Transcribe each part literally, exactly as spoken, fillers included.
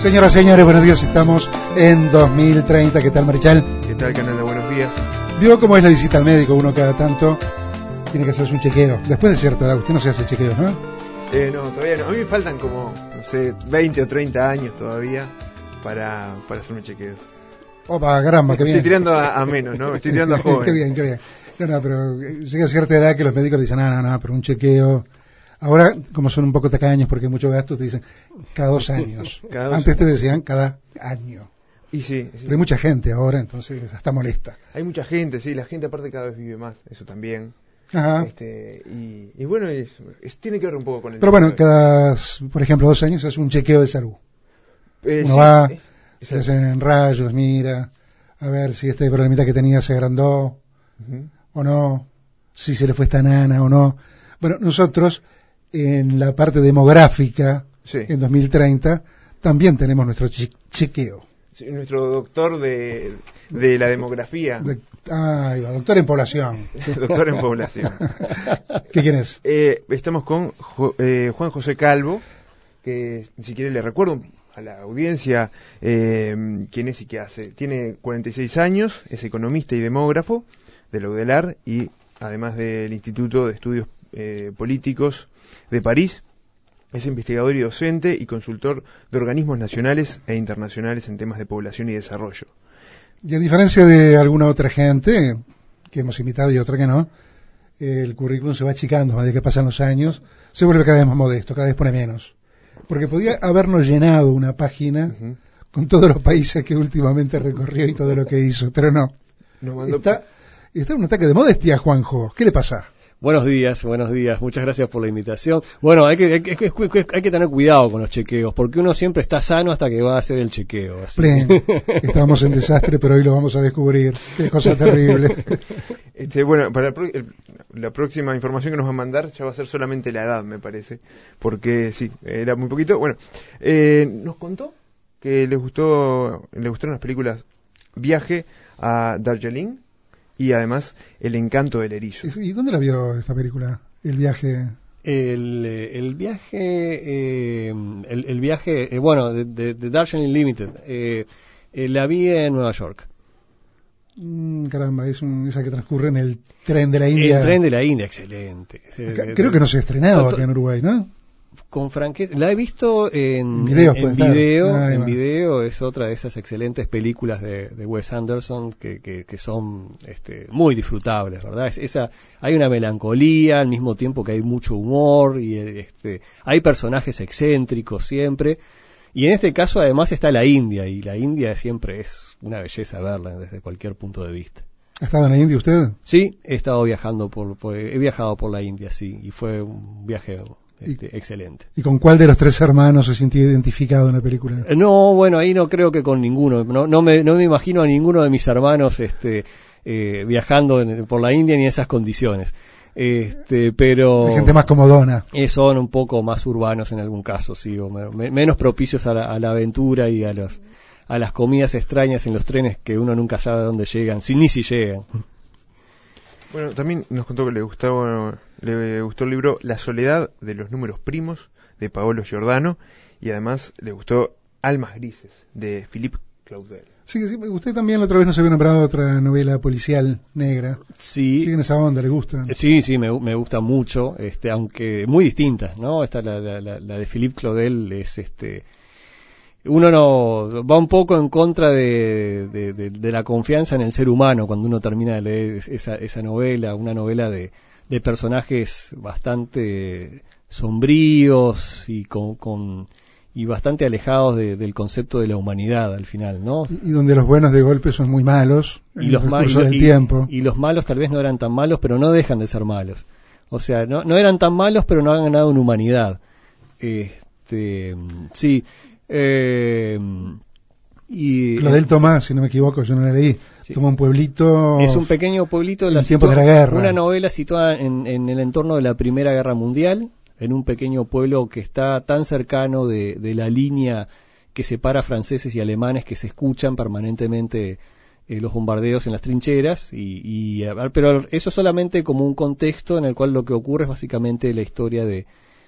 Señoras, señores, buenos días. Estamos en dos mil treinta. ¿Qué tal, Marichal? ¿Qué tal, Canela? Buenos días. ¿Vio cómo es la visita al médico? Uno cada tanto tiene que hacerse un chequeo. Después de cierta edad, usted no se hace chequeos, ¿no? Eh, no, todavía no. A mí me faltan como, no sé, veinte o treinta años todavía para, para hacerme chequeos. Opa, caramba, qué bien. Estoy tirando a, a menos, ¿no? Estoy tirando a joven. Qué bien, qué bien. No, no, pero llega a cierta edad que los médicos dicen, no, no, no, pero un chequeo... Ahora, como son un poco tacaños porque hay muchos gastos, te dicen cada dos años. Cada dos Antes años. te decían cada año. Y sí, sí. Pero hay mucha gente ahora, entonces hasta molesta. Hay mucha gente, sí. La gente aparte cada vez vive más. Eso también. Ajá. Este, y, y bueno, es, es- tiene que ver un poco con el... Pero bueno, cada, por ejemplo, dos años es un chequeo de salud. Eh, Uno sí, va, es- es- se le hacen rayos, mira, a ver si este problemita que tenía se agrandó Ujú. o no, si se le fue esta nana o no. Bueno, nosotros en la parte demográfica, Sí. en dos mil treinta, también tenemos nuestro che- chequeo. Sí, nuestro doctor de, de la demografía. De- ay, va, doctor en población. Doctor en población. ¿Qué quién es? Eh, estamos con Jo- eh, Juan José Calvo, que si quiere le recuerdo a la audiencia eh, quién es y qué hace. Tiene cuarenta y seis años, es economista y demógrafo de la UDELAR y además del Instituto de Estudios eh, Políticos de París. Es investigador y docente y consultor de organismos nacionales e internacionales en temas de población y desarrollo. Y a diferencia de alguna otra gente que hemos invitado y otra que no, el currículum se va achicando a medida que pasan los años, se vuelve cada vez más modesto, cada vez pone menos. Porque podía habernos llenado una página Ujú. con todos los países que últimamente recorrió y todo lo que hizo, pero no. Nos mandó... Está, está en un ataque de modestia, Juanjo. ¿Qué le pasa? Buenos días, buenos días. Muchas gracias por la invitación. Bueno, hay que, hay que, hay que- hay que tener cuidado con los chequeos, porque uno siempre está sano hasta que va a hacer el chequeo. Así. Plen, estábamos en desastre, pero hoy lo vamos a descubrir. Qué cosa terrible. Este, bueno, para el pro- el- la próxima información que nos va a mandar ya va a ser solamente la edad, me parece, porque sí, era muy poquito. Bueno, eh, nos contó que les gustó, le gustaron las películas Viaje a Darjeeling y además El encanto del erizo. ¿Y dónde la vio esta película? El viaje... El, eh, el viaje, eh, el, el viaje, eh, bueno, de, de, de Darjeeling Limited, eh, eh, la vi en Nueva York. Mm, caramba, es un, esa que transcurre en el tren de la India. El tren de la India, excelente. Acá- creo que no se ha estrenado acá en Uruguay, ¿no? Con franqueza, la he visto en, En videos, en, puede estar. video, Ahí en va. video, es otra de esas excelentes películas de, de Wes Anderson que, que, que son este, muy disfrutables, ¿verdad? Es, esa, hay una melancolía al mismo tiempo que hay mucho humor y este, hay personajes excéntricos siempre. Y en este caso además está la India, y la India siempre es una belleza verla desde cualquier punto de vista. ¿Ha estado en la India usted? Sí, he estado viajando por, por he viajado por la India, sí, y fue un viaje este, excelente. ¿Y con cuál de los tres hermanos se sintió identificado en la película? Eh, No, bueno, ahí no creo que con ninguno. No, no, me, no me imagino a ninguno de mis hermanos este, eh, viajando en- por la India ni en esas condiciones. Este, pero Hay gente más comodona. eh, son un poco más urbanos en algún caso, sí, o me- me- menos propicios a la, a la aventura y a los a las comidas extrañas en los trenes que uno nunca sabe dónde llegan, si, ni si llegan. Bueno, también nos contó que le gustaba, le gustó el libro La soledad de los números primos de Paolo Giordano y además le gustó Almas grises de Philippe Claudel. Sí, sí, usted también la otra vez nos había nombrado otra novela policial negra. Sí. Sigue en esa onda, le gusta. Sí, sí, me, me gusta mucho, este, aunque muy distintas, ¿no? Esta, la, la, la, la de Philippe Claudel es, este, uno no, va un poco en contra de, de, de, de la confianza en el ser humano cuando uno termina de leer esa, esa novela, una novela de, de personajes bastante sombríos y con, con y bastante alejados de, del concepto de la humanidad al final, ¿no? Y, y donde los buenos de golpe son muy malos en Y los, el ma- y, curso lo- del y- tiempo. y los malos tal vez no eran tan malos, pero no dejan de ser malos. O sea, no, no eran tan malos, pero no han ganado en humanidad. Este, sí. Eh, y Lo del Tomás, si no me equivoco, yo no la leí. Sí. Toma un pueblito... es un pequeño pueblito, en la tiempos sitúa- de la guerra. una novela situada en, en el entorno de la Primera Guerra Mundial, en un pequeño pueblo que está tan cercano de, de la línea que separa franceses y alemanes, que se escuchan permanentemente eh, los bombardeos en las trincheras, y, y a ver, pero eso solamente como un contexto en el cual lo que ocurre es básicamente la historia de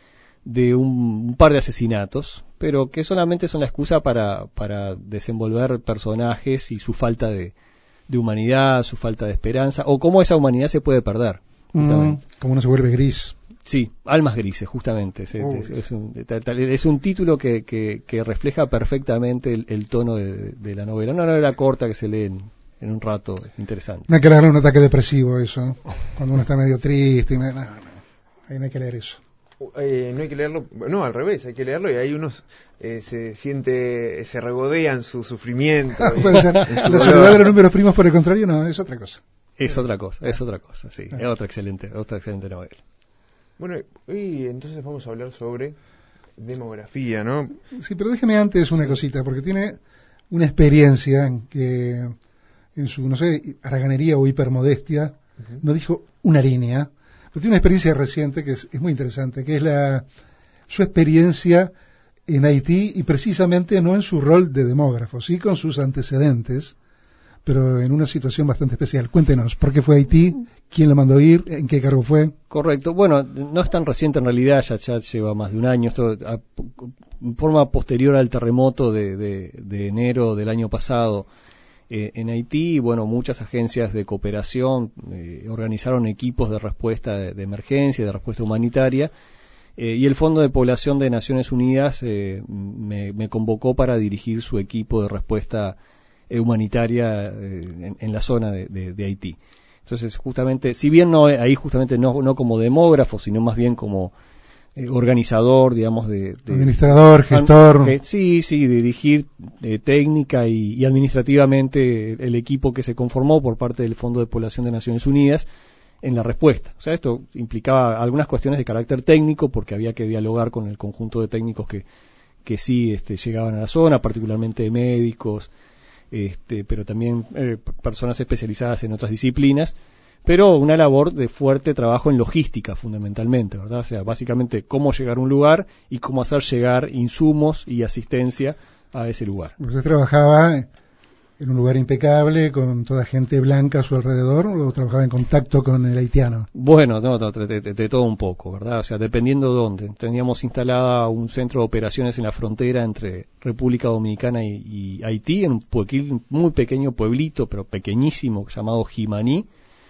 de un, un par de asesinatos, pero que solamente son la excusa para, para desenvolver personajes y su falta de, de humanidad, su falta de esperanza, o cómo esa humanidad se puede perder. Mm, como uno se vuelve gris. Sí, Almas Grises, justamente. Es, es, es, un, es un título que, que, que refleja perfectamente el, el tono de, de la novela. Una novela corta que se lee en, en un rato, interesante. No hay que leerle un ataque depresivo eso, cuando uno está medio triste. No, no, no hay que leer eso. Eh, no hay que leerlo, no, al revés, hay que leerlo y ahí unos eh, se siente, se regodean su sufrimiento. Puede ser. La soledad de los números primos, por el contrario, no, es otra cosa. Es otra cosa, es otra cosa, sí. Es otra excelente, otra excelente novela. Bueno, y entonces vamos a hablar sobre demografía, ¿no? Sí, pero déjeme antes una cosita, porque tiene una experiencia en que en su, no sé, haraganería o hipermodestia, uh-huh. no dijo una línea, pero tiene una experiencia reciente que es, es muy interesante, que es la su experiencia en Haití y precisamente no en su rol de demógrafo, sí con sus antecedentes, pero en una situación bastante especial. Cuéntenos, ¿por qué fue a Haití? ¿Quién lo mandó ir? ¿En qué cargo fue? Correcto. Bueno, no es tan reciente en realidad, ya, ya lleva más de un año. Esto a, en forma posterior al terremoto de, de, de enero del año pasado eh, en Haití. Y bueno, muchas agencias de cooperación eh, organizaron equipos de respuesta de, de emergencia, de respuesta humanitaria. Eh, y el Fondo de Población de Naciones Unidas eh, me, me convocó para dirigir su equipo de respuesta humanitaria eh, en, en la zona de, de, de Haití. Entonces, justamente, si bien no ahí justamente no, no como demógrafo, sino más bien como eh, organizador, digamos, de, de administrador, gestor. Que, sí, sí, dirigir eh, técnica y, y administrativamente el, el equipo que se conformó por parte del Fondo de Población de Naciones Unidas en la respuesta. O sea, esto implicaba algunas cuestiones de carácter técnico, porque había que dialogar con el conjunto de técnicos que, que sí este, llegaban a la zona, particularmente médicos, Este, pero también eh, personas especializadas en otras disciplinas, pero una labor de fuerte trabajo en logística fundamentalmente, ¿verdad? O sea, básicamente cómo llegar a un lugar y cómo hacer llegar insumos y asistencia a ese lugar. ¿Usted trabajaba en un lugar impecable con toda gente blanca a su alrededor o trabajaba en contacto con el haitiano? Bueno, no, no, de, de, de todo un poco, ¿verdad? O sea, dependiendo de dónde. Teníamos instalada un centro de operaciones en la frontera entre República Dominicana y, y Haití, en un puequil, muy pequeño pueblito, pero pequeñísimo, llamado Jimaní,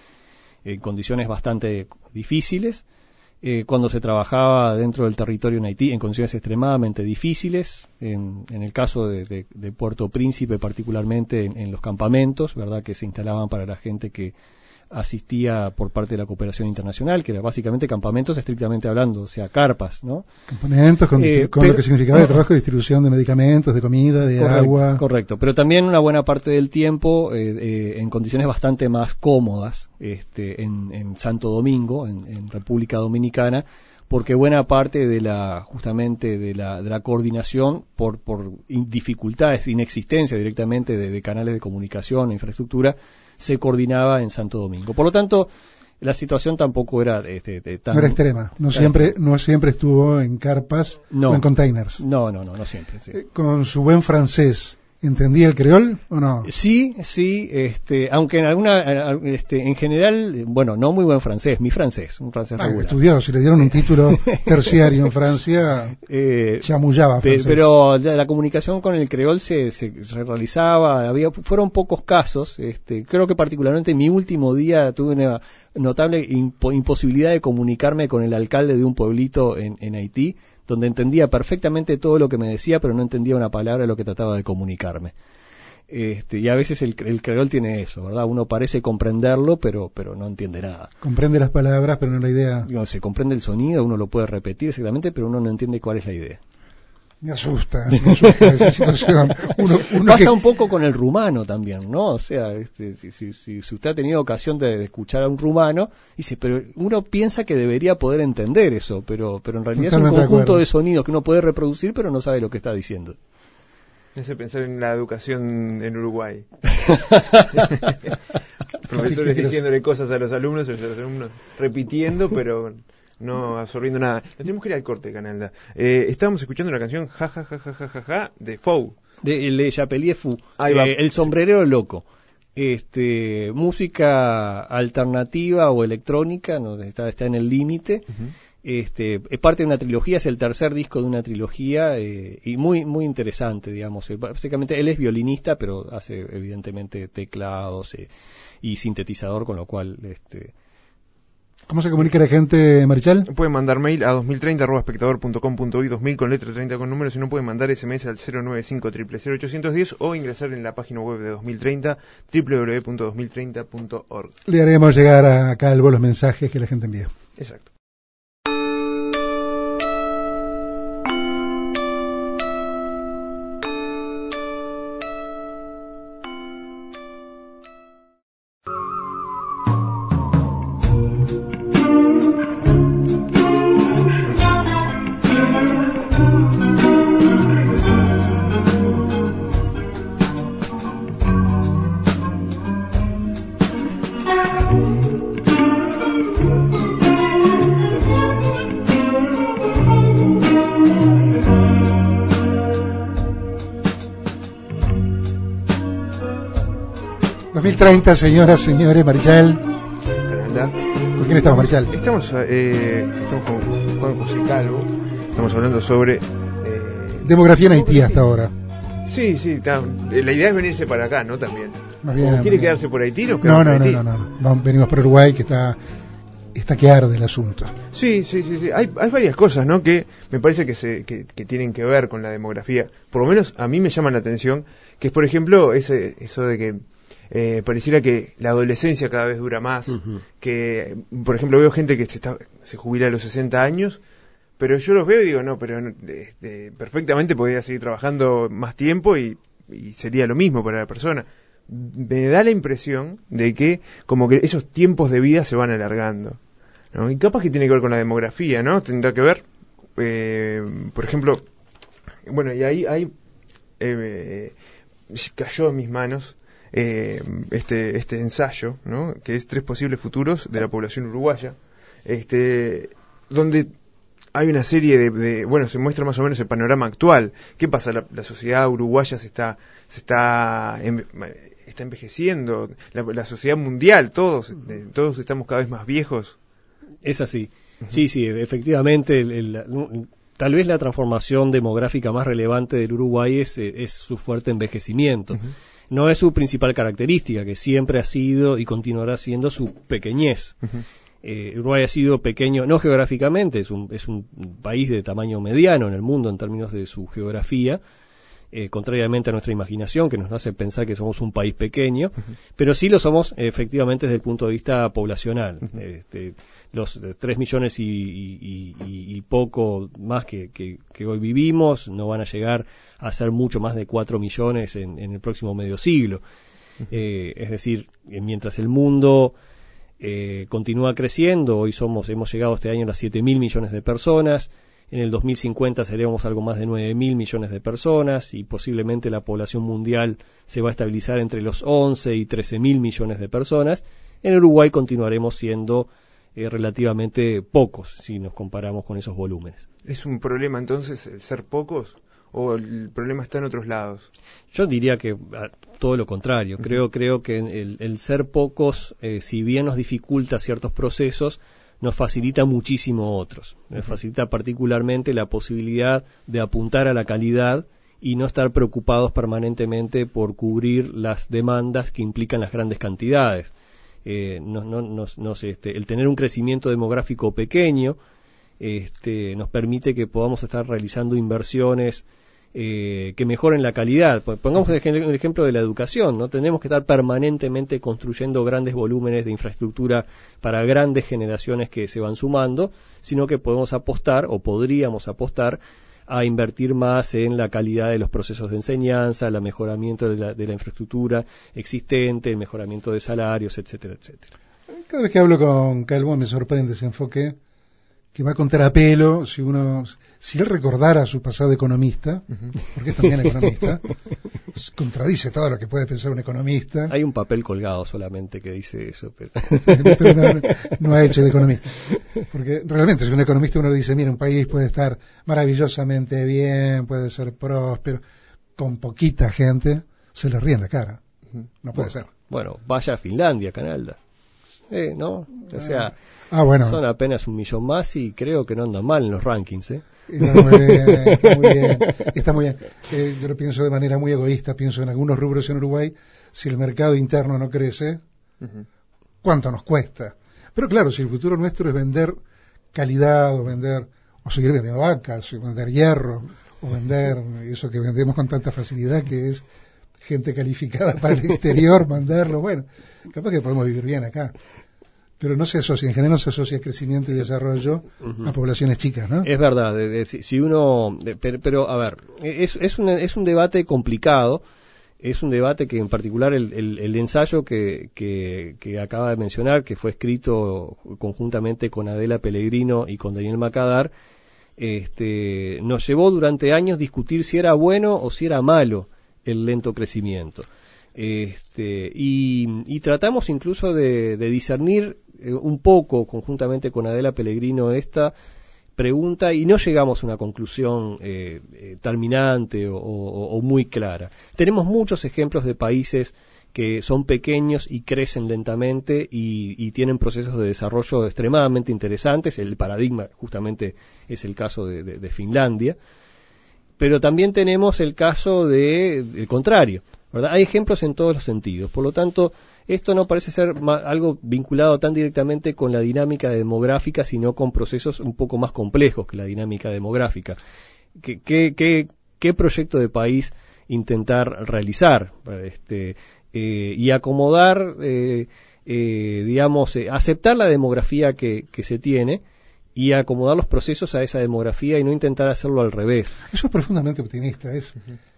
en condiciones bastante difíciles. Eh, cuando se trabajaba dentro del territorio en Haití en condiciones extremadamente difíciles, en, en el caso de, de, de Puerto Príncipe particularmente en, en los campamentos, verdad, que se instalaban para la gente que asistía por parte de la cooperación internacional, que era básicamente campamentos estrictamente hablando, o sea, carpas, ¿no? Campamentos con, eh, con pero, lo que significaba el trabajo de distribución de medicamentos, de comida, de correcto, agua. Correcto, pero también una buena parte del tiempo eh, eh, en condiciones bastante más cómodas este, en, en Santo Domingo, en, en República Dominicana, porque buena parte de la justamente de la, de la coordinación por, por dificultades, inexistencia directamente de, de canales de comunicación, infraestructura, se coordinaba en Santo Domingo. Por lo tanto, la situación tampoco era este, de tan... No era extrema, no siempre, no siempre estuvo en carpas no, o en containers. No, no, no, no siempre. Sí. Eh, con su buen francés, ¿entendía el creol o no? Sí, sí, este, aunque en alguna, este, en general, bueno, no muy buen francés, mi francés, un francés ah, regular. Estudió, si le dieron sí. un título terciario en Francia, eh, chamullaba francés. Pero la, la comunicación con el creol se, se, se realizaba, había, fueron pocos casos, este, creo que particularmente en mi último día tuve una notable impo, imposibilidad de comunicarme con el alcalde de un pueblito en, en Haití, donde entendía perfectamente todo lo que me decía, pero no entendía una palabra de lo que trataba de comunicarme. Este, y a veces el, el creol tiene eso, ¿verdad? Uno parece comprenderlo, pero pero no entiende nada. Comprende las palabras, pero no la idea. No, se comprende el sonido, uno lo puede repetir exactamente, pero uno no entiende cuál es la idea. Me asusta, me asusta esa situación. Uno, uno Pasa que... un poco con el rumano también, ¿no? O sea, este, si, si, si, si usted ha tenido ocasión de, de escuchar a un rumano, dice, pero uno piensa que debería poder entender eso, pero, pero en realidad Totalmente es un conjunto de, de sonidos que uno puede reproducir, pero no sabe lo que está diciendo. Me hace pensar en la educación en Uruguay. Profesores diciéndole cosas a los alumnos, y los alumnos repitiendo, pero no absorbiendo nada. Nos tenemos que ir al corte, Canalda. Eh, estábamos escuchando la canción Ja Ja Ja Ja Ja Ja Ja de Fou. De, de Chapelier Fou. Eh, el sombrerero loco. Este, música alternativa o electrónica, no, está, está en el límite. Uh-huh. Este, es parte de una trilogía, es el tercer disco de una trilogía eh, y muy muy interesante, digamos. Eh, básicamente él es violinista, pero hace evidentemente teclados eh, y sintetizador, con lo cual... este ¿Cómo se comunica la gente, Marichal? Pueden mandar mail a dos mil treinta arroba espectador punto com punto uy, dos mil con letra treinta con números, si no pueden mandar ese eme ese al cero nueve cinco cero cero cero ocho uno cero o ingresar en la página web de dos mil treinta, doble u doble u doble u punto dos mil treinta punto org. Le haremos llegar a Calvo los mensajes que la gente envía. Exacto. dos mil treinta, señoras, señores, Marichal. Canalda. ¿Con quién estamos, Marichal? Estamos, eh, estamos con Juan José Calvo. Estamos hablando sobre... Eh, Demografía en Haití hasta ahora. Sí, sí, está, la idea es venirse para acá, ¿no? También. Más bien, ¿O más quiere bien. quedarse por Haití? ¿No, No, no, no, no, no, no. Vamos, venimos por Uruguay, que está, está que arde el asunto. Sí, sí, sí, sí. Hay, hay varias cosas, ¿no? Que me parece que, se, que, que tienen que ver con la demografía. Por lo menos a mí me llaman la atención, que es, por ejemplo, ese, eso de que eh, pareciera que la adolescencia cada vez dura más. Uh-huh. Que, por ejemplo, veo gente que se, está, se jubila a los sesenta años, pero yo los veo y digo, no, pero este, perfectamente podría seguir trabajando más tiempo y, y sería lo mismo para la persona. Me da la impresión de que como que esos tiempos de vida se van alargando, ¿no? Y capaz que tiene que ver con la demografía, ¿no? Tendrá que ver, eh, por ejemplo, bueno, y ahí, ahí eh, cayó en mis manos eh, este, este ensayo, ¿no? Que es Tres posibles futuros de la población uruguaya, este, donde hay una serie de, de, bueno, se muestra más o menos el panorama actual. ¿Qué pasa? La, la sociedad uruguaya se está, se está, en, está envejeciendo, la, la sociedad mundial, todos, eh, todos estamos cada vez más viejos. Es así. Uh-huh. Sí, sí, efectivamente, el, el, tal vez la transformación demográfica más relevante del Uruguay es, es su fuerte envejecimiento. Uh-huh. No es su principal característica, que siempre ha sido y continuará siendo su pequeñez. Uh-huh. Eh, Uruguay ha sido pequeño, no geográficamente, es un, es un país de tamaño mediano en el mundo en términos de su geografía, eh, contrariamente a nuestra imaginación, que nos hace pensar que somos un país pequeño, uh-huh. pero sí lo somos eh, efectivamente desde el punto de vista poblacional. Uh-huh. Este, los tres millones y, y, y, y poco más que, que, que hoy vivimos no van a llegar a ser mucho más de cuatro millones en, en el próximo medio siglo. Uh-huh. Eh, es decir, mientras el mundo Eh, continúa creciendo, hoy somos hemos llegado este año a las siete mil millones de personas, en el dos mil cincuenta seremos algo más de nueve mil millones de personas y posiblemente la población mundial se va a estabilizar entre los once y trece mil millones de personas. En Uruguay continuaremos siendo eh, relativamente pocos si nos comparamos con esos volúmenes. ¿Es un problema entonces el ser pocos? ¿O el problema está en otros lados? Yo diría que a, todo lo contrario. Uh-huh. Creo creo que el, el ser pocos, eh, si bien nos dificulta ciertos procesos, nos facilita muchísimo otros. Uh-huh. Nos facilita particularmente la posibilidad de apuntar a la calidad y no estar preocupados permanentemente por cubrir las demandas que implican las grandes cantidades. Eh, nos, no, nos, nos, este, el tener un crecimiento demográfico pequeño este, nos permite que podamos estar realizando inversiones Eh, que mejoren la calidad. Pongamos el, el ejemplo de la educación, ¿no? Tenemos que estar permanentemente construyendo grandes volúmenes de infraestructura para grandes generaciones que se van sumando, sino que podemos apostar o podríamos apostar a invertir más en la calidad de los procesos de enseñanza, el mejoramiento de la, de la infraestructura existente, el mejoramiento de salarios, etcétera, etcétera. Cada vez que hablo con Calvo me sorprende ese enfoque que va a contar a pelo, si uno, si él recordara su pasado economista, uh-huh. porque es también economista, contradice todo lo que puede pensar un economista. Hay un papel colgado solamente que dice eso, pero, pero no, no ha hecho de economista. Porque realmente si un economista uno le dice, mira, un país puede estar maravillosamente bien, puede ser próspero, con poquita gente, se le ríe en la cara. No puede bueno, ser. Bueno, vaya a Finlandia, Canalda. eh, ¿no? O sea, ah, bueno. son apenas un millón más y creo que no andan mal en los rankings, ¿eh? Está muy bien, está muy bien. Está muy bien. Eh, yo lo pienso de manera muy egoísta, pienso en algunos rubros en Uruguay, si el mercado interno no crece, uh-huh. ¿cuánto nos cuesta? Pero claro, si el futuro nuestro es vender calidad o vender, o seguir vendiendo vacas, o vender hierro, o vender eso que vendemos con tanta facilidad que es gente calificada para el exterior, mandarlo, bueno, capaz que podemos vivir bien acá. Pero no se asocia, en general no se asocia crecimiento y desarrollo uh-huh. a poblaciones chicas, ¿no? Es verdad, de, de, si, si uno, de, pero, pero a ver, es, es, un, es un debate complicado, es un debate que en particular el, el, el ensayo que, que, que acaba de mencionar, que fue escrito conjuntamente con Adela Pellegrino y con Daniel Macadar, este, nos llevó durante años a discutir si era bueno o si era malo el lento crecimiento. Este, y, y tratamos incluso de, de discernir eh, un poco conjuntamente con Adela Pellegrino esta pregunta y no llegamos a una conclusión eh, eh, terminante o, o, o muy clara. Tenemos muchos ejemplos de países que son pequeños y crecen lentamente y, y tienen procesos de desarrollo extremadamente interesantes. El paradigma justamente es el caso de, de, de Finlandia. Pero también tenemos el caso de, del contrario, ¿verdad? Hay ejemplos en todos los sentidos. Por lo tanto, esto no parece ser ma- algo vinculado tan directamente con la dinámica demográfica, sino con procesos un poco más complejos que la dinámica demográfica. ¿Qué, qué, qué, qué proyecto de país intentar realizar? Este, eh, y acomodar, eh, eh, digamos, eh, aceptar la demografía que, que se tiene, y acomodar los procesos a esa demografía y no intentar hacerlo al revés. Eso es profundamente optimista, es,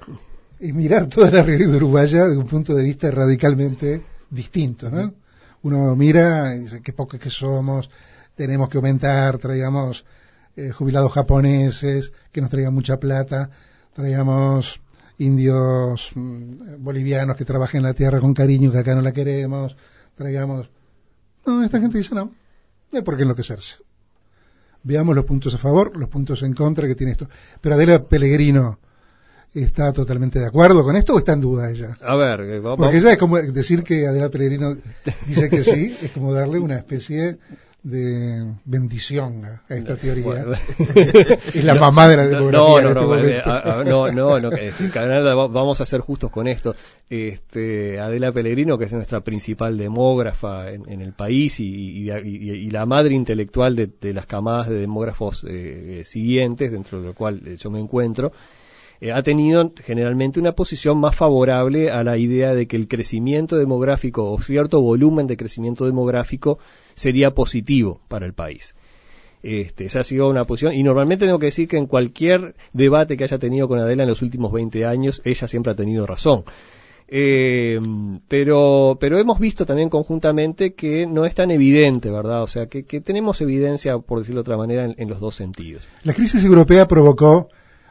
es mirar toda la realidad uruguaya de un punto de vista radicalmente distinto, ¿no? Uno mira y dice qué pocos que somos, tenemos que aumentar, traigamos eh, jubilados japoneses que nos traigan mucha plata, traigamos indios mm, bolivianos que trabajen la tierra con cariño que acá no la queremos, traigamos... No, esta gente dice no, no hay por qué enloquecerse. Veamos los puntos a favor, los puntos en contra que tiene esto. Pero Adela Pellegrino está totalmente de acuerdo con esto o está en duda ella. A ver, eh, vamos. Porque ella es como decir que Adela Pellegrino dice que sí, es como darle una especie de bendición a esta teoría. Bueno. Es la no, mamá de la demografía. No, no, en este no, a, a, no, no, no, que, Canadá, vamos a ser justos con esto. Este, Adela Pellegrino, que es nuestra principal demógrafa en, en el país y, y, y, y la madre intelectual de, de las camadas de demógrafos eh, siguientes, dentro de lo cual eh, yo me encuentro, eh, ha tenido generalmente una posición más favorable a la idea de que el crecimiento demográfico o cierto volumen de crecimiento demográfico sería positivo para el país. Este, esa ha sido una posición, y normalmente tengo que decir que en cualquier debate que haya tenido con Adela en los últimos veinte años, ella siempre ha tenido razón. Eh, pero, pero hemos visto también conjuntamente que no es tan evidente, ¿verdad? O sea, que, que tenemos evidencia, por decirlo de otra manera, en, en los dos sentidos. La crisis europea provocó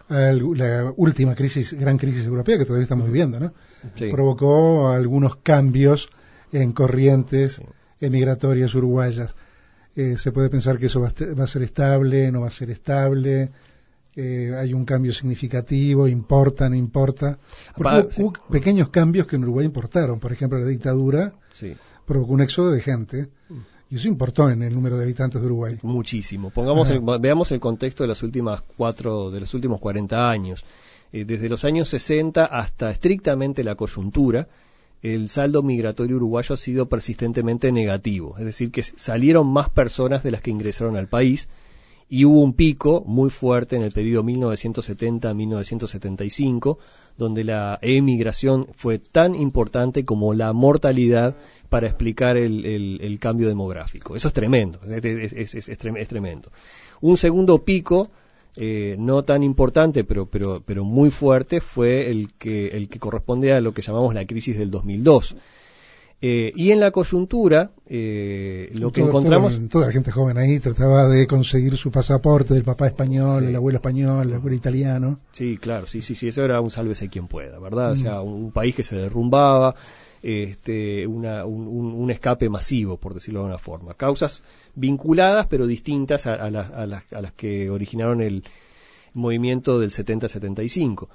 la última crisis, gran crisis europea que todavía estamos viviendo, ¿no? Sí. Provocó algunos cambios en corrientes sí. emigratorias uruguayas. Eh, se puede pensar que eso va a, va a ser estable, no va a ser estable. Eh, hay un cambio significativo, importa, no importa. Porque pa, hubo, sí. hubo pequeños cambios que en Uruguay importaron. Por ejemplo, la dictadura sí. provocó un éxodo de gente. Mm. Y eso importó en el número de habitantes de Uruguay. Muchísimo. Pongamos el, veamos el contexto de las últimas cuatro, de los últimos cuarenta años. Eh, desde los años sesenta hasta estrictamente la coyuntura, el saldo migratorio uruguayo ha sido persistentemente negativo. Es decir, que salieron más personas de las que ingresaron al país y hubo un pico muy fuerte en el periodo mil novecientos setenta a mil novecientos setenta y cinco, donde la emigración fue tan importante como la mortalidad para explicar el, el, el cambio demográfico. Eso es tremendo, es, es, es, es, es tremendo. Un segundo pico, eh, no tan importante, pero, pero, pero muy fuerte, fue el que, el que corresponde a lo que llamamos la crisis del dos mil dos. Eh, y en la coyuntura, eh, lo que todo, encontramos... Todo, toda la gente joven ahí trataba de conseguir su pasaporte del papá español, sí. el abuelo español, el abuelo italiano. Sí, claro, sí, sí, sí, eso era un sálvese quien pueda, ¿verdad? Mm. O sea, un, un país que se derrumbaba, este, una, un, un, un escape masivo, por decirlo de alguna forma. Causas vinculadas, pero distintas a, a, las, a, las, a las que originaron el movimiento del setenta a setenta y cinco.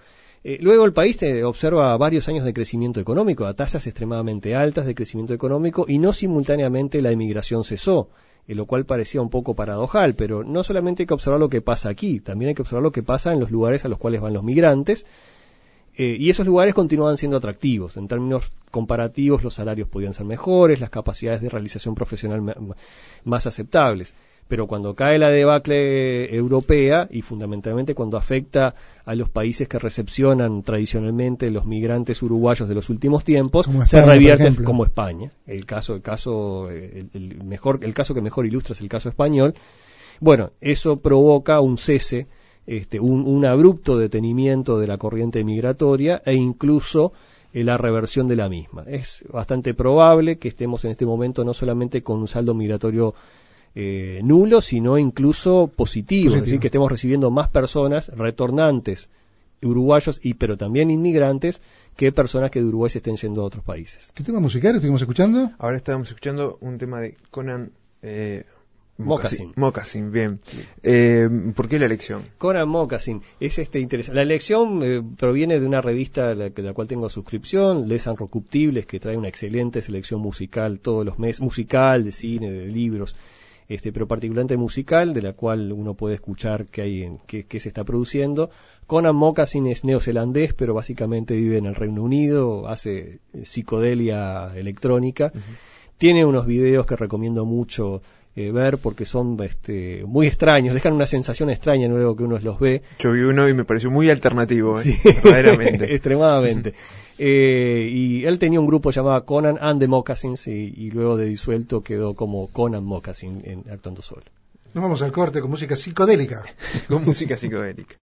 Eh, luego el país te observa varios años de crecimiento económico, a tasas extremadamente altas de crecimiento económico, y no simultáneamente la emigración cesó, eh, lo cual parecía un poco paradojal, pero no solamente hay que observar lo que pasa aquí, también hay que observar lo que pasa en los lugares a los cuales van los migrantes, eh, y esos lugares continuaban siendo atractivos. En términos comparativos, los salarios podían ser mejores, las capacidades de realización profesional más aceptables. Pero cuando cae la debacle europea, y fundamentalmente cuando afecta a los países que recepcionan tradicionalmente los migrantes uruguayos de los últimos tiempos, España, se revierte como España. El caso, el caso, el, el mejor, el caso que mejor ilustra es el caso español. Bueno, eso provoca un cese, este, un, un abrupto detenimiento de la corriente migratoria e incluso eh, la reversión de la misma. Es bastante probable que estemos en este momento no solamente con un saldo migratorio Eh, nulo, sino incluso positivo, positivo, es decir, que estemos recibiendo más personas retornantes uruguayos, y pero también inmigrantes, que personas que de Uruguay se estén yendo a otros países. ¿Qué tema musical estuvimos escuchando? Ahora estamos escuchando un tema de Conan eh, Moccasin. Moccasin, bien. Eh, ¿Por qué la elección? Conan Moccasin es este interesante. La elección eh, proviene de una revista a la, la cual tengo suscripción, Les Inrecuptibles, que trae una excelente selección musical todos los meses, musical, de cine, de libros. Este, pero particularmente musical, de la cual uno puede escuchar qué hay en, qué, qué se está produciendo. Conan Moccasin es neozelandés, pero básicamente vive en el Reino Unido, hace psicodelia electrónica. Uh-huh. Tiene unos videos que recomiendo mucho eh, ver, porque son este, muy extraños, dejan una sensación extraña luego que uno los ve. Yo vi uno y me pareció muy alternativo, ¿eh? Sí. Verdaderamente. Extremadamente. Eh, y él tenía un grupo llamado Conan and the Moccasins, y, y luego de disuelto quedó como Conan Moccasin en, actuando solo. Nos vamos al corte con música psicodélica. Con música psicodélica.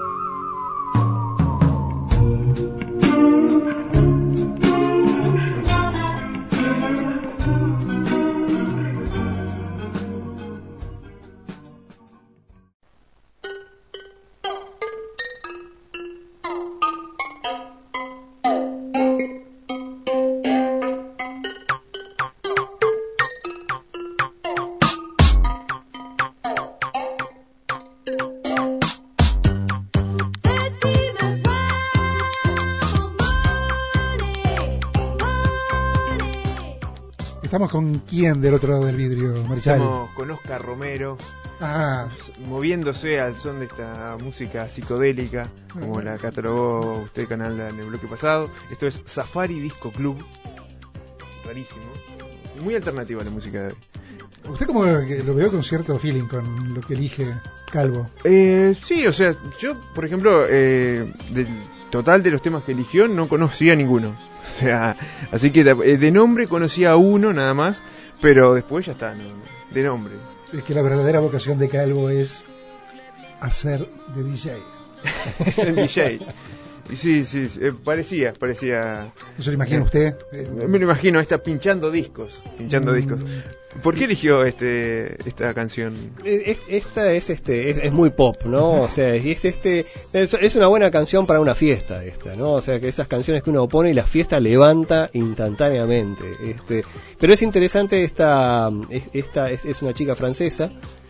¿Estamos con quién del otro lado del vidrio, Marichal? Estamos con Oscar Romero, ah. moviéndose al son de esta música psicodélica, como la catalogó usted, Canal, en el bloque pasado. Esto es Safari Disco Club, rarísimo, muy alternativa la música de hoy. Usted como que lo veo con cierto feeling con lo que elige Calvo. Eh, sí, o sea, yo, por ejemplo, eh, del total de los temas que eligió, no conocía ninguno. O sea, así que de, de nombre conocía a uno nada más, pero después ya está, no, de nombre. Es que la verdadera vocación de Calvo es hacer de D J. Es el D J. Sí, sí, sí, parecía, parecía... ¿No se lo imagina usted? Me lo imagino, está pinchando discos, pinchando mm. discos. ¿Por qué eligió este esta canción? Esta es este es, es muy pop, ¿no? O sea, es este es, es una buena canción para una fiesta esta, ¿no? O sea, que esas canciones que uno pone y la fiesta levanta instantáneamente. Este, pero es interesante esta esta es, es una chica francesa.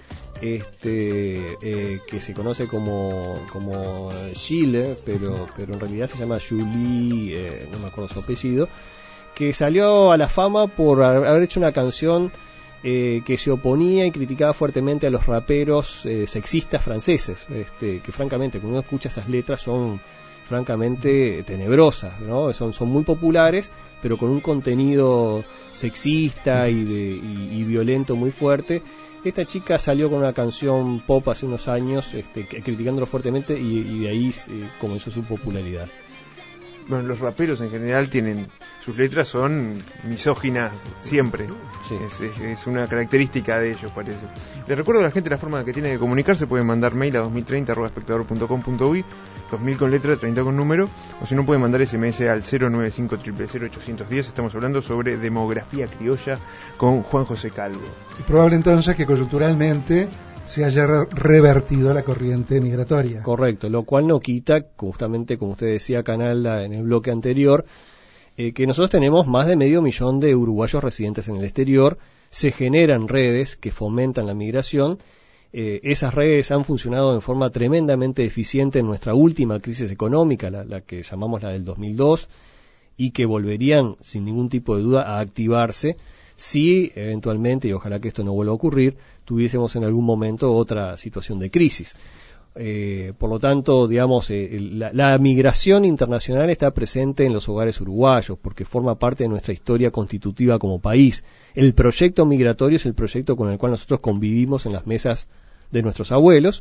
Este eh, que se conoce como como Gilles, pero pero en realidad se llama Julie, eh, no me acuerdo su apellido, que salió a la fama por haber hecho una canción eh, que se oponía y criticaba fuertemente a los raperos eh, sexistas franceses, este, que francamente cuando uno escucha esas letras son francamente tenebrosas, ¿no? Son, son muy populares, pero con un contenido sexista y, de, y, y violento muy fuerte. Esta chica salió con una canción pop hace unos años, este, criticándolo fuertemente, y, y de ahí eh, comenzó su popularidad. Bueno, los raperos en general tienen, sus letras son misóginas siempre. Sí. Es, es, es una característica de ellos, parece. Les recuerdo a la gente la forma que tiene de comunicarse. Pueden mandar mail a dos mil treinta arroba espectador punto com punto uy, dos mil con letra, treinta con número, o si no pueden mandar ese eme ese al cero nueve cinco cero cero cero ocho uno cero. Estamos hablando sobre demografía criolla con Juan José Calvo. Es probable entonces que coyunturalmente se haya revertido la corriente migratoria. Correcto, lo cual no quita, justamente como usted decía, Canalda, en el bloque anterior, eh, que nosotros tenemos más de medio millón de uruguayos residentes en el exterior, se generan redes que fomentan la migración, Eh, esas redes han funcionado en forma tremendamente eficiente en nuestra última crisis económica, la, la que llamamos la del dos mil dos, y que volverían sin ningún tipo de duda a activarse si eventualmente, y ojalá que esto no vuelva a ocurrir, tuviésemos en algún momento otra situación de crisis. Eh, por lo tanto, digamos, eh, la, la migración internacional está presente en los hogares uruguayos porque forma parte de nuestra historia constitutiva como país. El proyecto migratorio es el proyecto con el cual nosotros convivimos en las mesas de nuestros abuelos.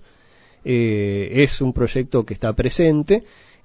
Eh, es un proyecto que está presente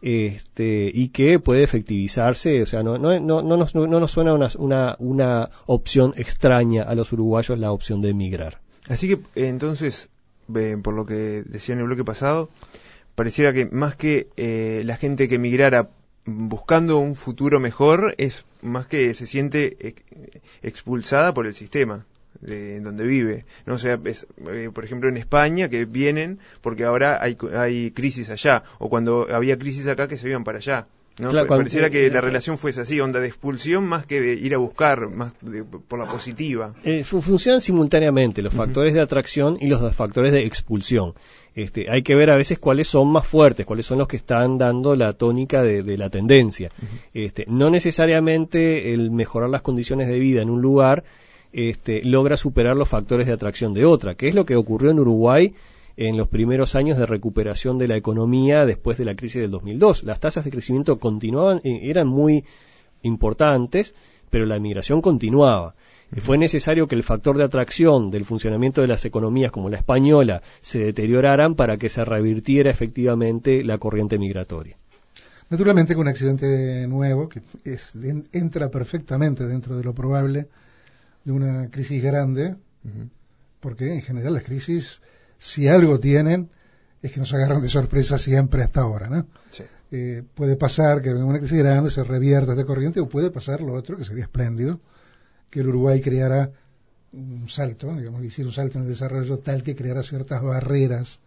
este, y que puede efectivizarse. O sea, no, no, no, no, nos, no nos suena una, una, una opción extraña a los uruguayos la opción de emigrar. Así que, entonces, por lo que decía en el bloque pasado, pareciera que más que eh, la gente que emigrara buscando un futuro mejor, es más que se siente ex, expulsada por el sistema de en donde vive. No, o sea, es, eh, por ejemplo en España, que vienen porque ahora hay, hay crisis allá, o cuando había crisis acá que se iban para allá. ¿No? Claro, pareciera que la relación fuese así, onda de expulsión más que de ir a buscar, más de, por la positiva. Eh, funcionan simultáneamente los uh-huh. factores de atracción y los factores de expulsión. Este, hay que ver a veces cuáles son más fuertes, cuáles son los que están dando la tónica de, de la tendencia. Uh-huh. Este, no necesariamente el mejorar las condiciones de vida en un lugar este, logra superar los factores de atracción de otra, que es lo que ocurrió en Uruguay en los primeros años de recuperación de la economía después de la crisis del dos mil dos. Las tasas de crecimiento continuaban, eran muy importantes, pero la migración continuaba. Uh-huh. Fue necesario que el factor de atracción del funcionamiento de las economías como la española se deterioraran para que se revirtiera efectivamente la corriente migratoria. Naturalmente que un accidente nuevo, que es, entra perfectamente dentro de lo probable de una crisis grande, uh-huh. porque en general las crisis, si algo tienen, es que nos agarran de sorpresa siempre hasta ahora, ¿no? Sí. Eh, puede pasar que en una crisis grande se revierta esta corriente, o puede pasar lo otro, que sería espléndido, que el Uruguay creara un salto, digamos, hiciera un salto en el desarrollo tal que creara ciertas barreras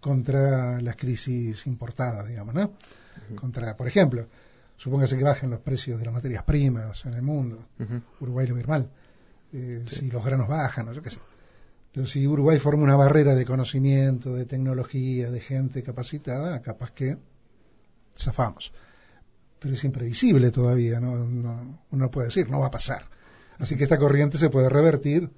contra las crisis importadas, digamos, ¿no? Uh-huh. Contra, por ejemplo, supóngase que bajen los precios de las materias primas en el mundo, uh-huh. Uruguay le va a ir mal, eh, sí. si los granos bajan, o yo qué sé. Pero si Uruguay forma una barrera de conocimiento, de tecnología, de gente capacitada, capaz que zafamos. Pero es imprevisible todavía, ¿no? No, uno no puede decir, no va a pasar. Así que esta corriente se puede revertir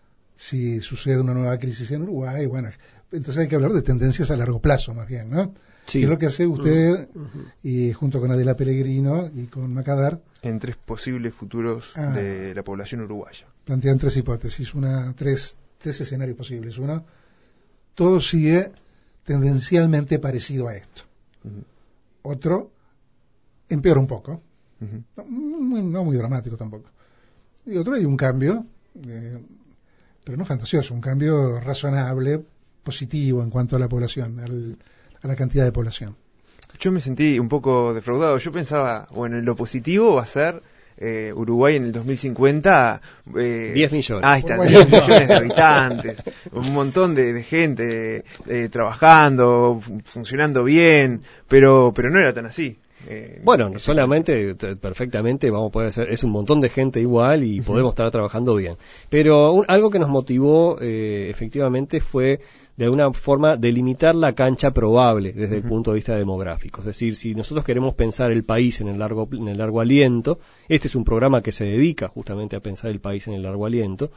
si sucede una nueva crisis en Uruguay. Bueno, entonces hay que hablar de tendencias a largo plazo, más bien, ¿no? Sí. Que es lo que hace usted, uh-huh. y junto con Adela Pellegrino y con Macadar, en tres posibles futuros ah, de la población uruguaya. Plantean tres hipótesis, una, tres tres escenarios posibles. Uno, todo sigue tendencialmente parecido a esto. Uh-huh. Otro, empeora un poco. Uh-huh. No, muy, no muy dramático tampoco. Y otro, hay un cambio, eh, pero no fantasioso, un cambio razonable, positivo en cuanto a la población, al, a la cantidad de población. Yo me sentí un poco defraudado. Yo pensaba, bueno, lo positivo va a ser Eh, Uruguay en el dos mil cincuenta eh, diez millones. Ah, está, diez millones de habitantes, un montón de, de gente eh, trabajando, funcionando bien, pero pero no era tan así. Eh, bueno, no solamente, perfectamente, vamos a poder hacer, es un montón de gente igual y uh-huh. podemos estar trabajando bien. Pero un, algo que nos motivó eh, efectivamente fue de alguna forma delimitar la cancha probable desde uh-huh. el punto de vista demográfico. Es decir, si nosotros queremos pensar el país en el largo en el largo aliento, este es un programa que se dedica justamente a pensar el país en el largo aliento,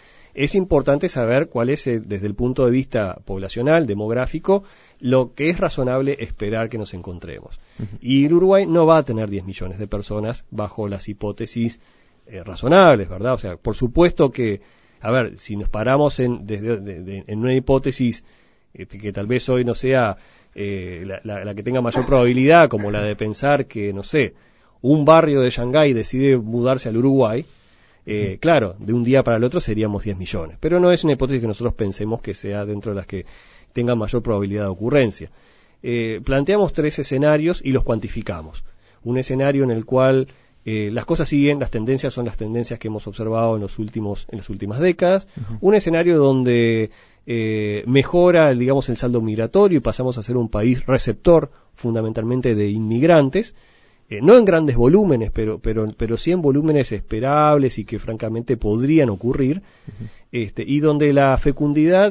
es importante saber cuál es, eh, desde el punto de vista poblacional, demográfico, lo que es razonable esperar que nos encontremos. Uh-huh. Y el Uruguay no va a tener diez millones de personas bajo las hipótesis eh, razonables, ¿verdad? O sea, por supuesto que, a ver, si nos paramos en, desde, de, de, en una hipótesis eh, que tal vez hoy no sea eh, la, la, la que tenga mayor probabilidad, como la de pensar que, no sé, un barrio de Shanghái decide mudarse al Uruguay, Eh, claro, de un día para el otro seríamos diez millones, pero no es una hipótesis que nosotros pensemos que sea dentro de las que tengan mayor probabilidad de ocurrencia. Eh, planteamos tres escenarios y los cuantificamos. Un escenario en el cual eh, las cosas siguen, las tendencias son las tendencias que hemos observado en los últimos, en las últimas décadas. Uh-huh. Un escenario donde eh, mejora, digamos, el saldo migratorio y pasamos a ser un país receptor fundamentalmente de inmigrantes. Eh, no en grandes volúmenes, pero, pero, pero sí en volúmenes esperables y que francamente podrían ocurrir, uh-huh. este, y donde la fecundidad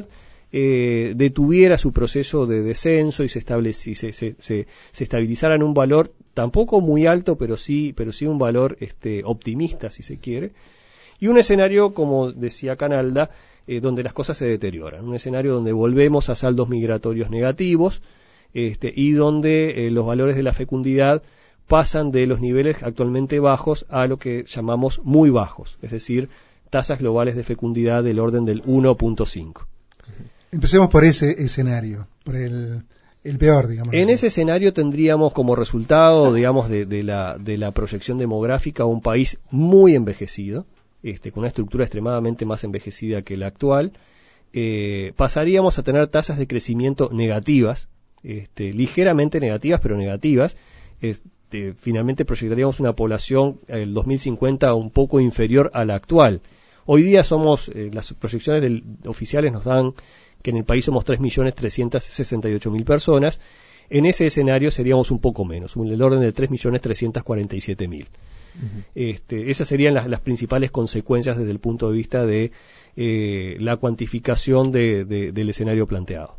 eh, detuviera su proceso de descenso y se, estableci, se, se, se, se estabilizara en un valor tampoco muy alto, pero sí, pero sí un valor este, optimista, si se quiere, y un escenario, como decía Canalda, eh, donde las cosas se deterioran, un escenario donde volvemos a saldos migratorios negativos este, y donde eh, los valores de la fecundidad pasan de los niveles actualmente bajos a lo que llamamos muy bajos, es decir, tasas globales de fecundidad del orden del uno punto cinco. Empecemos por ese escenario, por el, el peor, digamos. En ese escenario tendríamos como resultado, digamos, de, de, la, de la proyección demográfica un país muy envejecido, este, con una estructura extremadamente más envejecida que la actual. Eh, pasaríamos a tener tasas de crecimiento negativas, este, ligeramente negativas, pero negativas. Este, finalmente proyectaríamos una población en el dos mil cincuenta un poco inferior a la actual. Hoy día somos, eh, las proyecciones del, oficiales nos dan que en el país somos tres millones trescientos sesenta y ocho mil personas. En ese escenario seríamos un poco menos, en el orden de tres millones trescientos cuarenta y siete mil. Uh-huh. Este, esas serían las, las principales consecuencias desde el punto de vista de eh, la cuantificación de, de, del escenario planteado.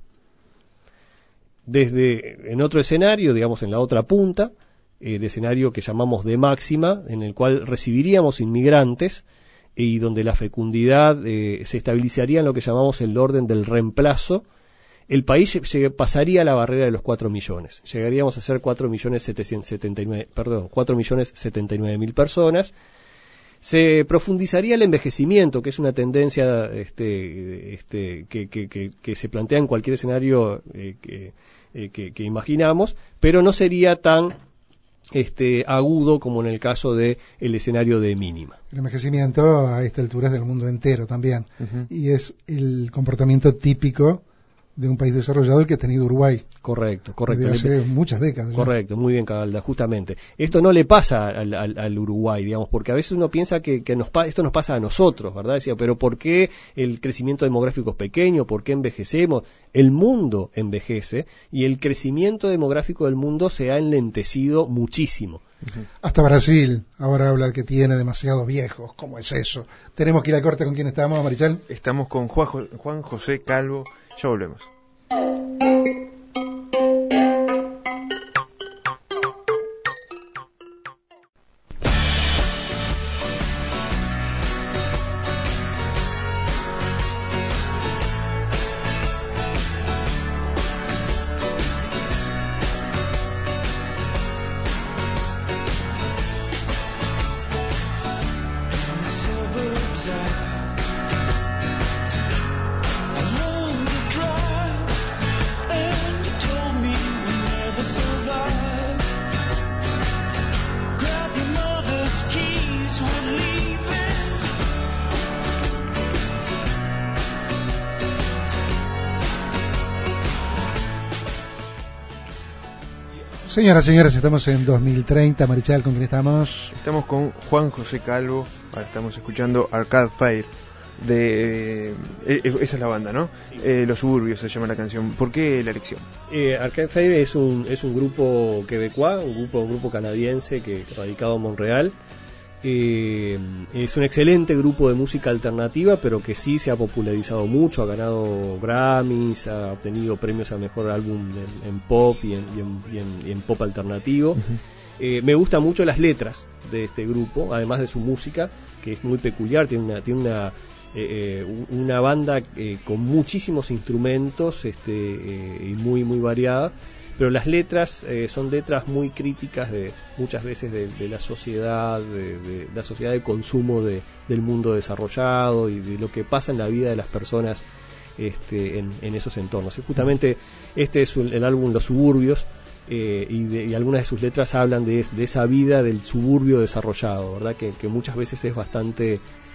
Desde, en otro escenario, digamos en la otra punta, eh, el escenario que llamamos de máxima, en el cual recibiríamos inmigrantes, y donde la fecundidad eh, se estabilizaría en lo que llamamos el orden del reemplazo, el país se, pasaría a la barrera de los cuatro millones. Llegaríamos a ser cuatro millones setenta y nueve, perdón, cuatro millones setenta y nueve mil personas. Se profundizaría el envejecimiento, que es una tendencia este, este, que, que, que, que se plantea en cualquier escenario eh, que, eh, que, que imaginamos, pero no sería tan Este, agudo como en el caso de el escenario de mínima. El envejecimiento a esta altura es del mundo entero también, uh-huh. y es el comportamiento típico de un país desarrollado el que ha tenido Uruguay. Correcto, correcto. Desde hace muchas décadas. Correcto, ¿no? Muy bien, Canalda, justamente. Esto no le pasa al, al, al Uruguay, digamos, porque a veces uno piensa que, que nos pa- esto nos pasa a nosotros, ¿verdad? Decía, pero ¿por qué el crecimiento demográfico es pequeño? ¿Por qué envejecemos? El mundo envejece y el crecimiento demográfico del mundo se ha enlentecido muchísimo. Uh-huh. Hasta Brasil ahora habla que tiene demasiados viejos. ¿Cómo es eso? Tenemos que ir a corte. ¿Con quién estamos, Marichal? Estamos con Juan, Juan José Calvo. Ya volvemos. Señoras, señores, estamos en dos mil treinta. Marichal, ¿con quién estamos? Estamos con Juan José Calvo. Ahora estamos escuchando Arcade Fire. De, eh, esa es la banda, ¿no? Sí. Eh, Los Suburbios se llama la canción. ¿Por qué la elección? Eh, Arcade Fire es un es un grupo quebecois, un grupo un grupo canadiense que radicado en Montreal. Eh, es un excelente grupo de música alternativa, pero que sí se ha popularizado mucho, ha ganado Grammys, ha obtenido premios a mejor álbum en, en pop y en, y en, y en, y en pop alternativo. Uh-huh. Eh, me gustan mucho las letras de este grupo, además de su música, que es muy peculiar, tiene una, tiene una, eh, una banda eh, con muchísimos instrumentos este, eh, y muy, muy variada. Pero las letras eh, son letras muy críticas de muchas veces de, de la sociedad, de, de la sociedad de consumo de, del mundo desarrollado y de lo que pasa en la vida de las personas este, en, en esos entornos. Y justamente este es el álbum Los Suburbios eh, y, de, y algunas de sus letras hablan de, de esa vida del suburbio desarrollado, ¿verdad? Que, que muchas veces es bastante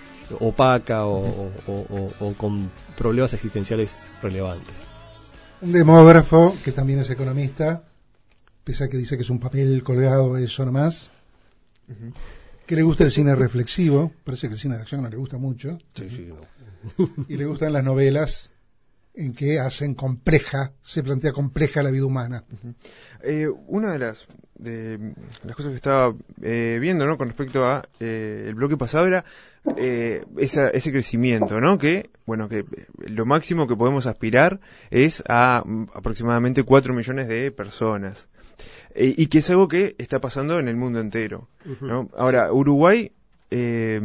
opaca o, o, o, o con problemas existenciales relevantes. Un demógrafo que también es economista, pese a que dice que es un papel colgado eso nomás, uh-huh. que le gusta el cine reflexivo, parece que el cine de acción no le gusta mucho, sí, sí, no. y le gustan las novelas en que hacen compleja, se plantea compleja la vida humana. Uh-huh. Eh, una de las de las cosas que estaba eh, viendo, ¿no?, con respecto a eh, el bloque pasado era eh, esa, ese crecimiento, ¿no?, que bueno, que lo máximo que podemos aspirar es a um, aproximadamente cuatro millones de personas, eh, y que es algo que está pasando en el mundo entero, ¿no? Ahora, Uruguay eh,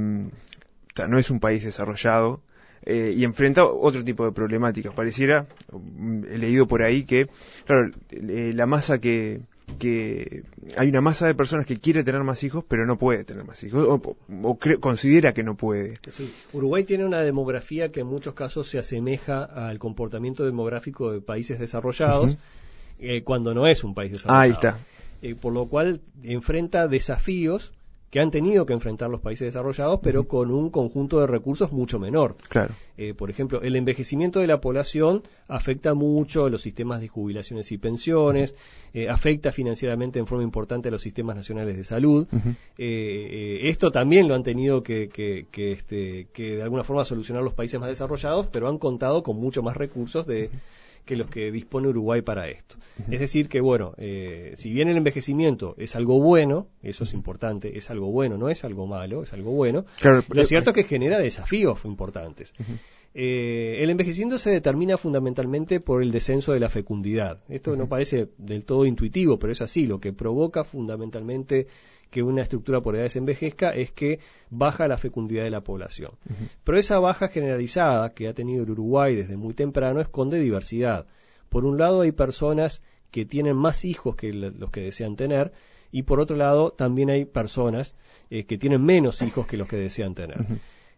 no es un país desarrollado, Eh, y enfrenta otro tipo de problemáticas. Pareciera, he leído por ahí que, claro, eh, la masa que, que hay una masa de personas que quiere tener más hijos, pero no puede tener más hijos, o, o cre- considera que no puede. Sí. Uruguay tiene una demografía que en muchos casos se asemeja al comportamiento demográfico de países desarrollados, uh-huh. eh, cuando no es un país desarrollado. Ah, ahí está. Eh, por lo cual enfrenta desafíos que han tenido que enfrentar los países desarrollados, pero uh-huh. con un conjunto de recursos mucho menor. Claro. Eh, por ejemplo, el envejecimiento de la población afecta mucho a los sistemas de jubilaciones y pensiones, uh-huh. eh, afecta financieramente en forma importante a los sistemas nacionales de salud. Uh-huh. Eh, eh, esto también lo han tenido que, que, que, este, que de alguna forma solucionar los países más desarrollados, pero han contado con mucho más recursos de uh-huh. que los que dispone Uruguay para esto. Uh-huh. Es decir que, bueno, eh, si bien el envejecimiento es algo bueno, eso es importante, es algo bueno, no es algo malo, es algo bueno, claro, lo cierto es que genera desafíos importantes. Uh-huh. Eh, el envejecimiento se determina fundamentalmente por el descenso de la fecundidad. Esto uh-huh. no parece del todo intuitivo, pero es así. Lo que provoca fundamentalmente que una estructura por edades envejezca es que baja la fecundidad de la población. Uh-huh. Pero esa baja generalizada que ha tenido el Uruguay desde muy temprano esconde diversidad. Por un lado hay personas que tienen más hijos que los que desean tener, y por otro lado también hay personas eh, que tienen menos hijos que los que desean tener. Uh-huh.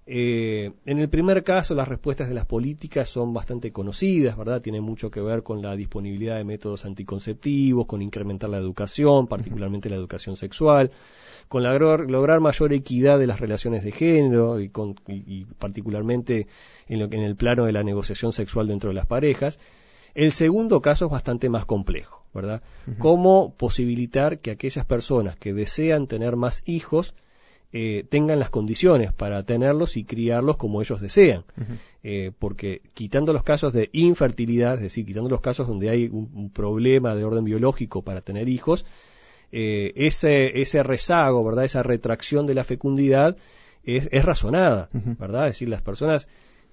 Eh, en el primer caso, las respuestas de las políticas son bastante conocidas, ¿verdad? Tienen mucho que ver con la disponibilidad de métodos anticonceptivos, con incrementar la educación, particularmente la educación sexual, con lograr, lograr mayor equidad de las relaciones de género y, con, y, y particularmente en, lo que, en el plano de la negociación sexual dentro de las parejas. El segundo caso es bastante más complejo, ¿verdad? Uh-huh. Cómo posibilitar que aquellas personas que desean tener más hijos Eh, tengan las condiciones para tenerlos y criarlos como ellos desean. Uh-huh. Eh, porque quitando los casos de infertilidad, es decir, quitando los casos donde hay un, un problema de orden biológico para tener hijos, eh, ese, ese rezago, ¿verdad?, esa retracción de la fecundidad es, es razonada, uh-huh. ¿verdad? Es decir, las personas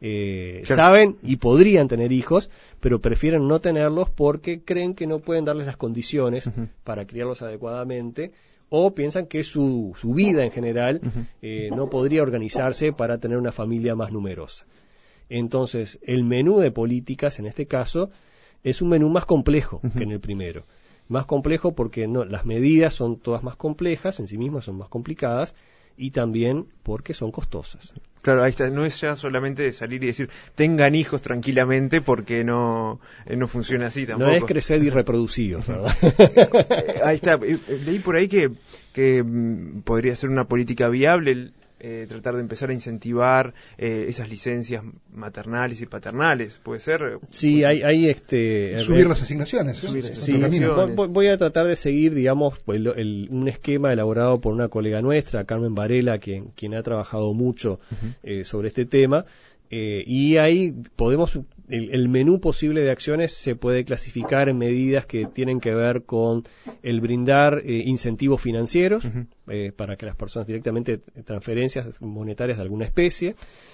eh, claro. saben y podrían tener hijos, pero prefieren no tenerlos porque creen que no pueden darles las condiciones uh-huh. para criarlos adecuadamente, o piensan que su, su vida en general uh-huh. eh, no podría organizarse para tener una familia más numerosa. Entonces, el menú de políticas, en este caso, es un menú más complejo uh-huh. que en el primero. Más complejo porque no, las medidas son todas más complejas, en sí mismas son más complicadas, y también porque son costosas. Claro, ahí está, no es ya solamente de salir y decir, tengan hijos tranquilamente, porque no eh, no funciona así tampoco. No es crecer y reproducidos, ¿verdad? Ahí está, leí por ahí que, que mm, podría ser una política viable eh, tratar de empezar a incentivar eh, esas licencias maternales y paternales, ¿puede ser? Sí, hay, hay este... Subir las asignaciones. Subir, sí, sí, sí, voy, voy a tratar de seguir, digamos, el, el, un esquema elaborado por una colega nuestra, Carmen Varela, quien, quien ha trabajado mucho uh-huh. eh, sobre este tema, eh, y ahí podemos... El, el menú posible de acciones se puede clasificar en medidas que tienen que ver con el brindar eh, incentivos financieros uh-huh. eh, para que las personas directamente transferencias monetarias de alguna especie,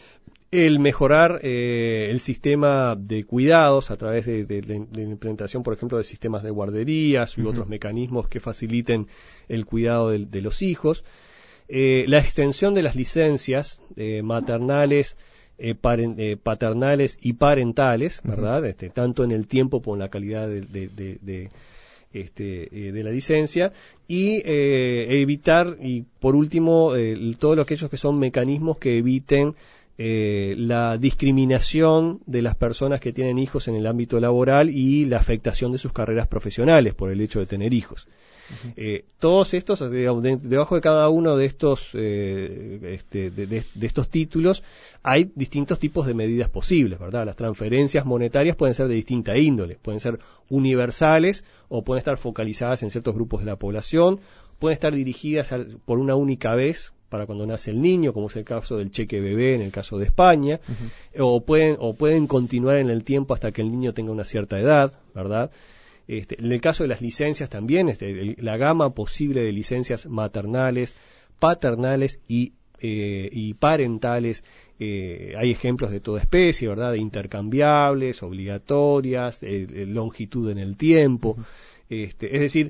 el mejorar eh, el sistema de cuidados a través de, de, de, de la implementación, por ejemplo, de sistemas de guarderías uh-huh. u otros mecanismos que faciliten el cuidado de, de los hijos, eh, la extensión de las licencias eh, maternales, Eh, paren, eh, paternales y parentales, ¿verdad? Uh-huh. Este, tanto en el tiempo como en la calidad de, de, de, de, este, eh, de la licencia, y eh, evitar, y por último, eh, todos aquellos que son mecanismos que eviten eh, la discriminación de las personas que tienen hijos en el ámbito laboral y la afectación de sus carreras profesionales por el hecho de tener hijos. Uh-huh. Eh, todos estos, digamos, de, debajo de cada uno de estos eh, este, de, de, de estos títulos hay distintos tipos de medidas posibles, ¿verdad? Las transferencias monetarias pueden ser de distinta índole, pueden ser universales o pueden estar focalizadas en ciertos grupos de la población, pueden estar dirigidas a, por una única vez para cuando nace el niño, como es el caso del cheque bebé en el caso de España, uh-huh. o pueden o pueden continuar en el tiempo hasta que el niño tenga una cierta edad, ¿verdad? Este, en el caso de las licencias también, este, el, la gama posible de licencias maternales, paternales y, eh, y parentales, eh, hay ejemplos de toda especie, ¿verdad? De intercambiables, obligatorias, eh, eh, longitud en el tiempo, uh-huh. este, es decir,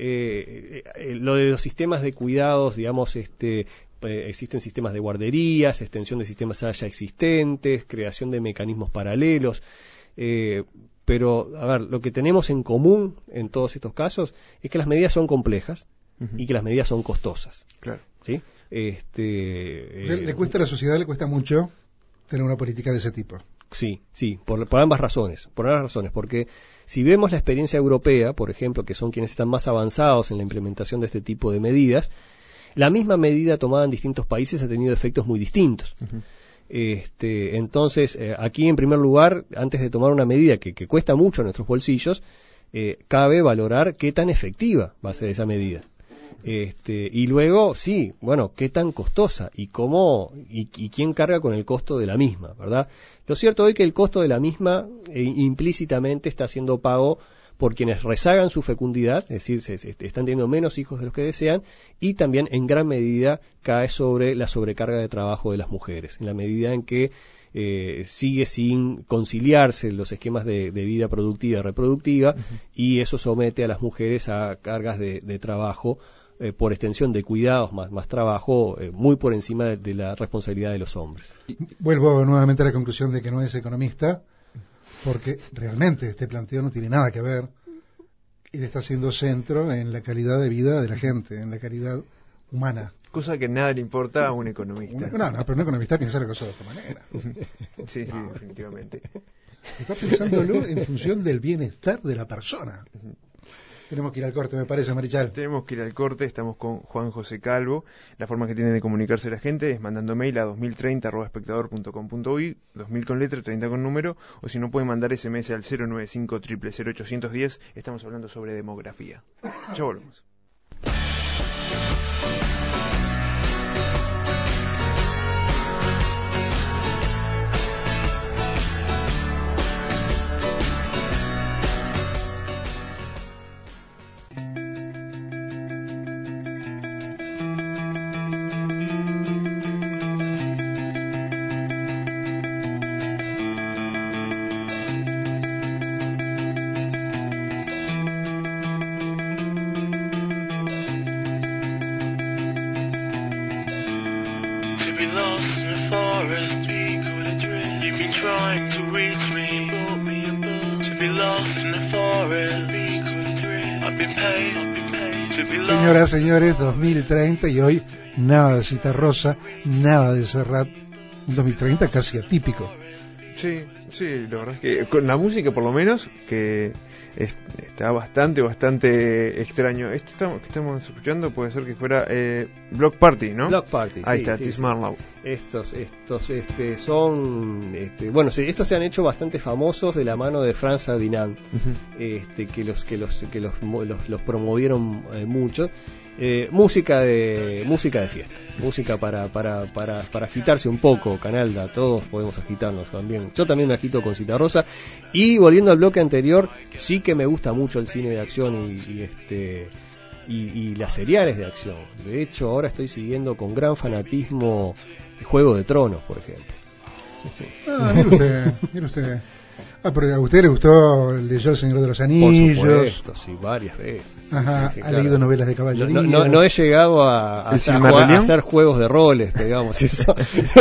eh, eh, lo de los sistemas de cuidados, digamos, este, eh, existen sistemas de guarderías, extensión de sistemas ya existentes, creación de mecanismos paralelos, eh, pero, a ver, lo que tenemos en común en todos estos casos es que las medidas son complejas uh-huh. y que las medidas son costosas. Claro. ¿Sí? Este, le, eh, le cuesta a la sociedad, le cuesta mucho tener una política de ese tipo. Sí, sí, por, por ambas razones, por ambas razones, porque si vemos la experiencia europea, por ejemplo, que son quienes están más avanzados en la implementación de este tipo de medidas, la misma medida tomada en distintos países ha tenido efectos muy distintos. Uh-huh. Este, entonces, eh, aquí en primer lugar, antes de tomar una medida que, que cuesta mucho a nuestros bolsillos, eh, cabe valorar qué tan efectiva va a ser esa medida. Este, y luego, sí, bueno, qué tan costosa y cómo y, y quién carga con el costo de la misma, ¿verdad? Lo cierto es que el costo de la misma eh, implícitamente está siendo pago por quienes rezagan su fecundidad, es decir, se, se están teniendo menos hijos de los que desean, y también en gran medida cae sobre la sobrecarga de trabajo de las mujeres, en la medida en que eh, sigue sin conciliarse los esquemas de, de vida productiva y reproductiva, uh-huh. y eso somete a las mujeres a cargas de, de trabajo, eh, por extensión de cuidados más, más trabajo, eh, muy por encima de, de la responsabilidad de los hombres. Vuelvo nuevamente a la conclusión de que no es economista, porque realmente este planteo no tiene nada que ver. Él está haciendo centro en la calidad de vida de la gente, en la calidad humana. Cosa que nada le importa a un economista. Una, no, no, pero un economista piensa la cosa de otra manera. Sí, sí, no. Definitivamente. Está pensándolo en función del bienestar de la persona. Uh-huh. Tenemos que ir al corte, me parece, Marichal. Tenemos que ir al corte, estamos con Juan José Calvo. La forma que tiene de comunicarse la gente es mandando mail a dos mil treinta arroba espectador punto com punto uy, dos mil con letra, treinta con número, o si no pueden mandar ese eme ese al cero nueve cinco cero cero cero ocho uno cero. Estamos hablando sobre demografía. Ya volvemos. Señoras, señores, dos mil treinta y hoy nada de Citarrosa, nada de Serrat, un dos mil treinta casi atípico. Sí, sí, la verdad es que con la música por lo menos, que es, está bastante, bastante extraño. Este estamos, que estamos escuchando puede ser que fuera eh, Block Party, ¿no? Block Party, Ahí sí, está, sí, Tis sí. Marlowe. Estos, estos, este, son, este, bueno, sí, estos se han hecho bastante famosos de la mano de Franz Ferdinand, uh-huh. este, que los, que los, que los, los, los promovieron eh, mucho. Eh, música de música de fiesta, música para para para para agitarse un poco, Canalda, todos podemos agitarnos también. Yo también me agito con Citarrosa. Y volviendo al bloque anterior, sí que me gusta mucho el cine de acción y, y este y, y las seriales de acción. De hecho, ahora estoy siguiendo con gran fanatismo Juego de Tronos, por ejemplo. Sí. Ah, mire usted, mire usted. Ah, pero a usted le gustó, leyó El Señor de los Anillos. Por supuesto, sí, varias veces. Ajá, sí, sí, ha claro. leído novelas de caballería. No, no, no he llegado a, a, hacer, a, jugar, a hacer juegos de roles, digamos, eso.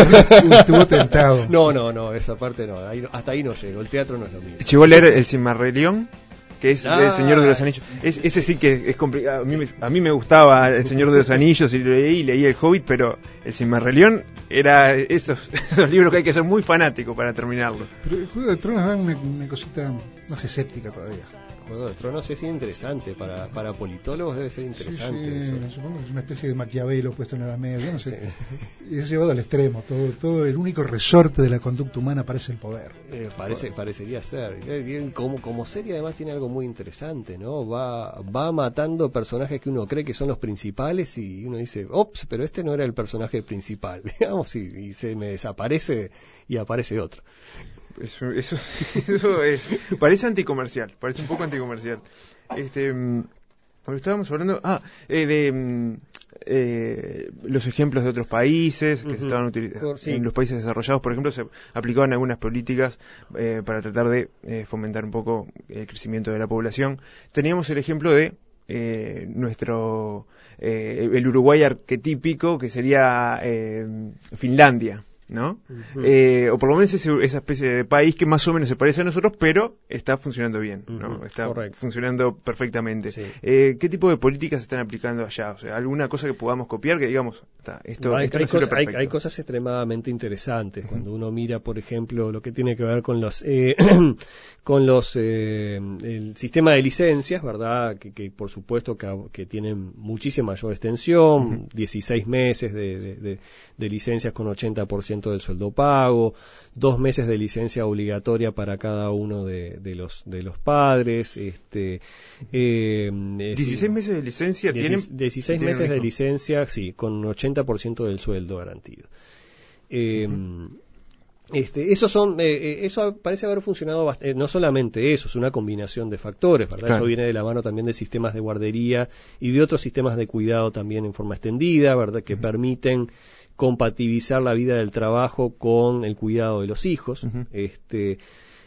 Estuvo tentado. No, no, no, esa parte no, ahí, hasta ahí no llego, el teatro no es lo mío. Llegó a leer El Silmarillion, que es ah, El Señor de los Anillos. Es, ese sí que es complicado. A mí, me, a mí me gustaba El Señor de los Anillos y leí, leí El Hobbit, pero El Silmarillion era esos, esos libros que hay que ser muy fanático para terminarlo. Pero el Juego de Tronos da una, una cosita más escéptica todavía. Juego de Tronos es interesante, para, para politólogos debe ser interesante. Sí, sí, eso. supongo que es una especie de Maquiavelo puesto en la Edad Media, no sé. Sí. Y es llevado al extremo, todo, todo el único resorte de la conducta humana parece el poder. Eh, parece, parecería ser. Eh, Como, como serie además tiene algo muy interesante, ¿no? Va, va matando personajes que uno cree que son los principales y uno dice, ops, pero este no era el personaje principal, digamos, y, y se me desaparece y aparece otro. Eso, eso, eso es, parece anticomercial, parece un poco anticomercial. Este, porque estábamos hablando, ah, eh, de mm, eh, los ejemplos de otros países que Uh-huh. se estaban utilizando. Sí. En los países desarrollados, por ejemplo, se aplicaban algunas políticas eh, para tratar de eh, fomentar un poco el crecimiento de la población. Teníamos el ejemplo de eh, nuestro, eh, el Uruguay arquetípico, que sería eh, Finlandia, ¿no? Uh-huh. Eh, o por lo menos ese, esa especie de país que más o menos se parece a nosotros, pero está funcionando bien, ¿no? Uh-huh. Está Correcto. funcionando perfectamente. Sí. Eh, ¿Qué tipo de políticas se están aplicando allá? O sea, ¿alguna cosa que podamos copiar que digamos, está, esto, hay, esto hay, no sirve cosas, hay, perfecto? hay cosas extremadamente interesantes. Uh-huh. Cuando uno mira, por ejemplo, lo que tiene que ver con los eh, con los eh, el sistema de licencias, ¿verdad? Que, que por supuesto que, que tienen muchísima mayor extensión, uh-huh. dieciséis meses de, de, de, de licencias con ochenta por ciento del sueldo pago, dos meses de licencia obligatoria para cada uno de, de los de los padres, este eh, dieciséis meses de licencia tienen dieciséis meses de licencia, sí, con ochenta por ciento del sueldo garantido. Eh, uh-huh. Este, esos son, eh, eso parece haber funcionado bastante, eh, no solamente eso, es una combinación de factores, ¿verdad? Claro. Eso viene de la mano también de sistemas de guardería y de otros sistemas de cuidado también en forma extendida, ¿verdad? Que uh-huh. permiten compatibilizar la vida del trabajo con el cuidado de los hijos, uh-huh. este,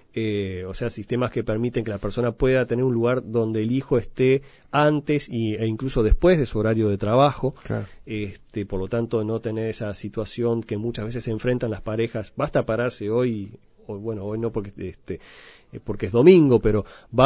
eh, o sea, sistemas que permiten que la persona pueda tener un lugar donde el hijo esté antes y, e incluso después de su horario de trabajo, claro. este, por lo tanto no tener esa situación que muchas veces se enfrentan las parejas, basta pararse hoy, o bueno, hoy no porque este porque es domingo, pero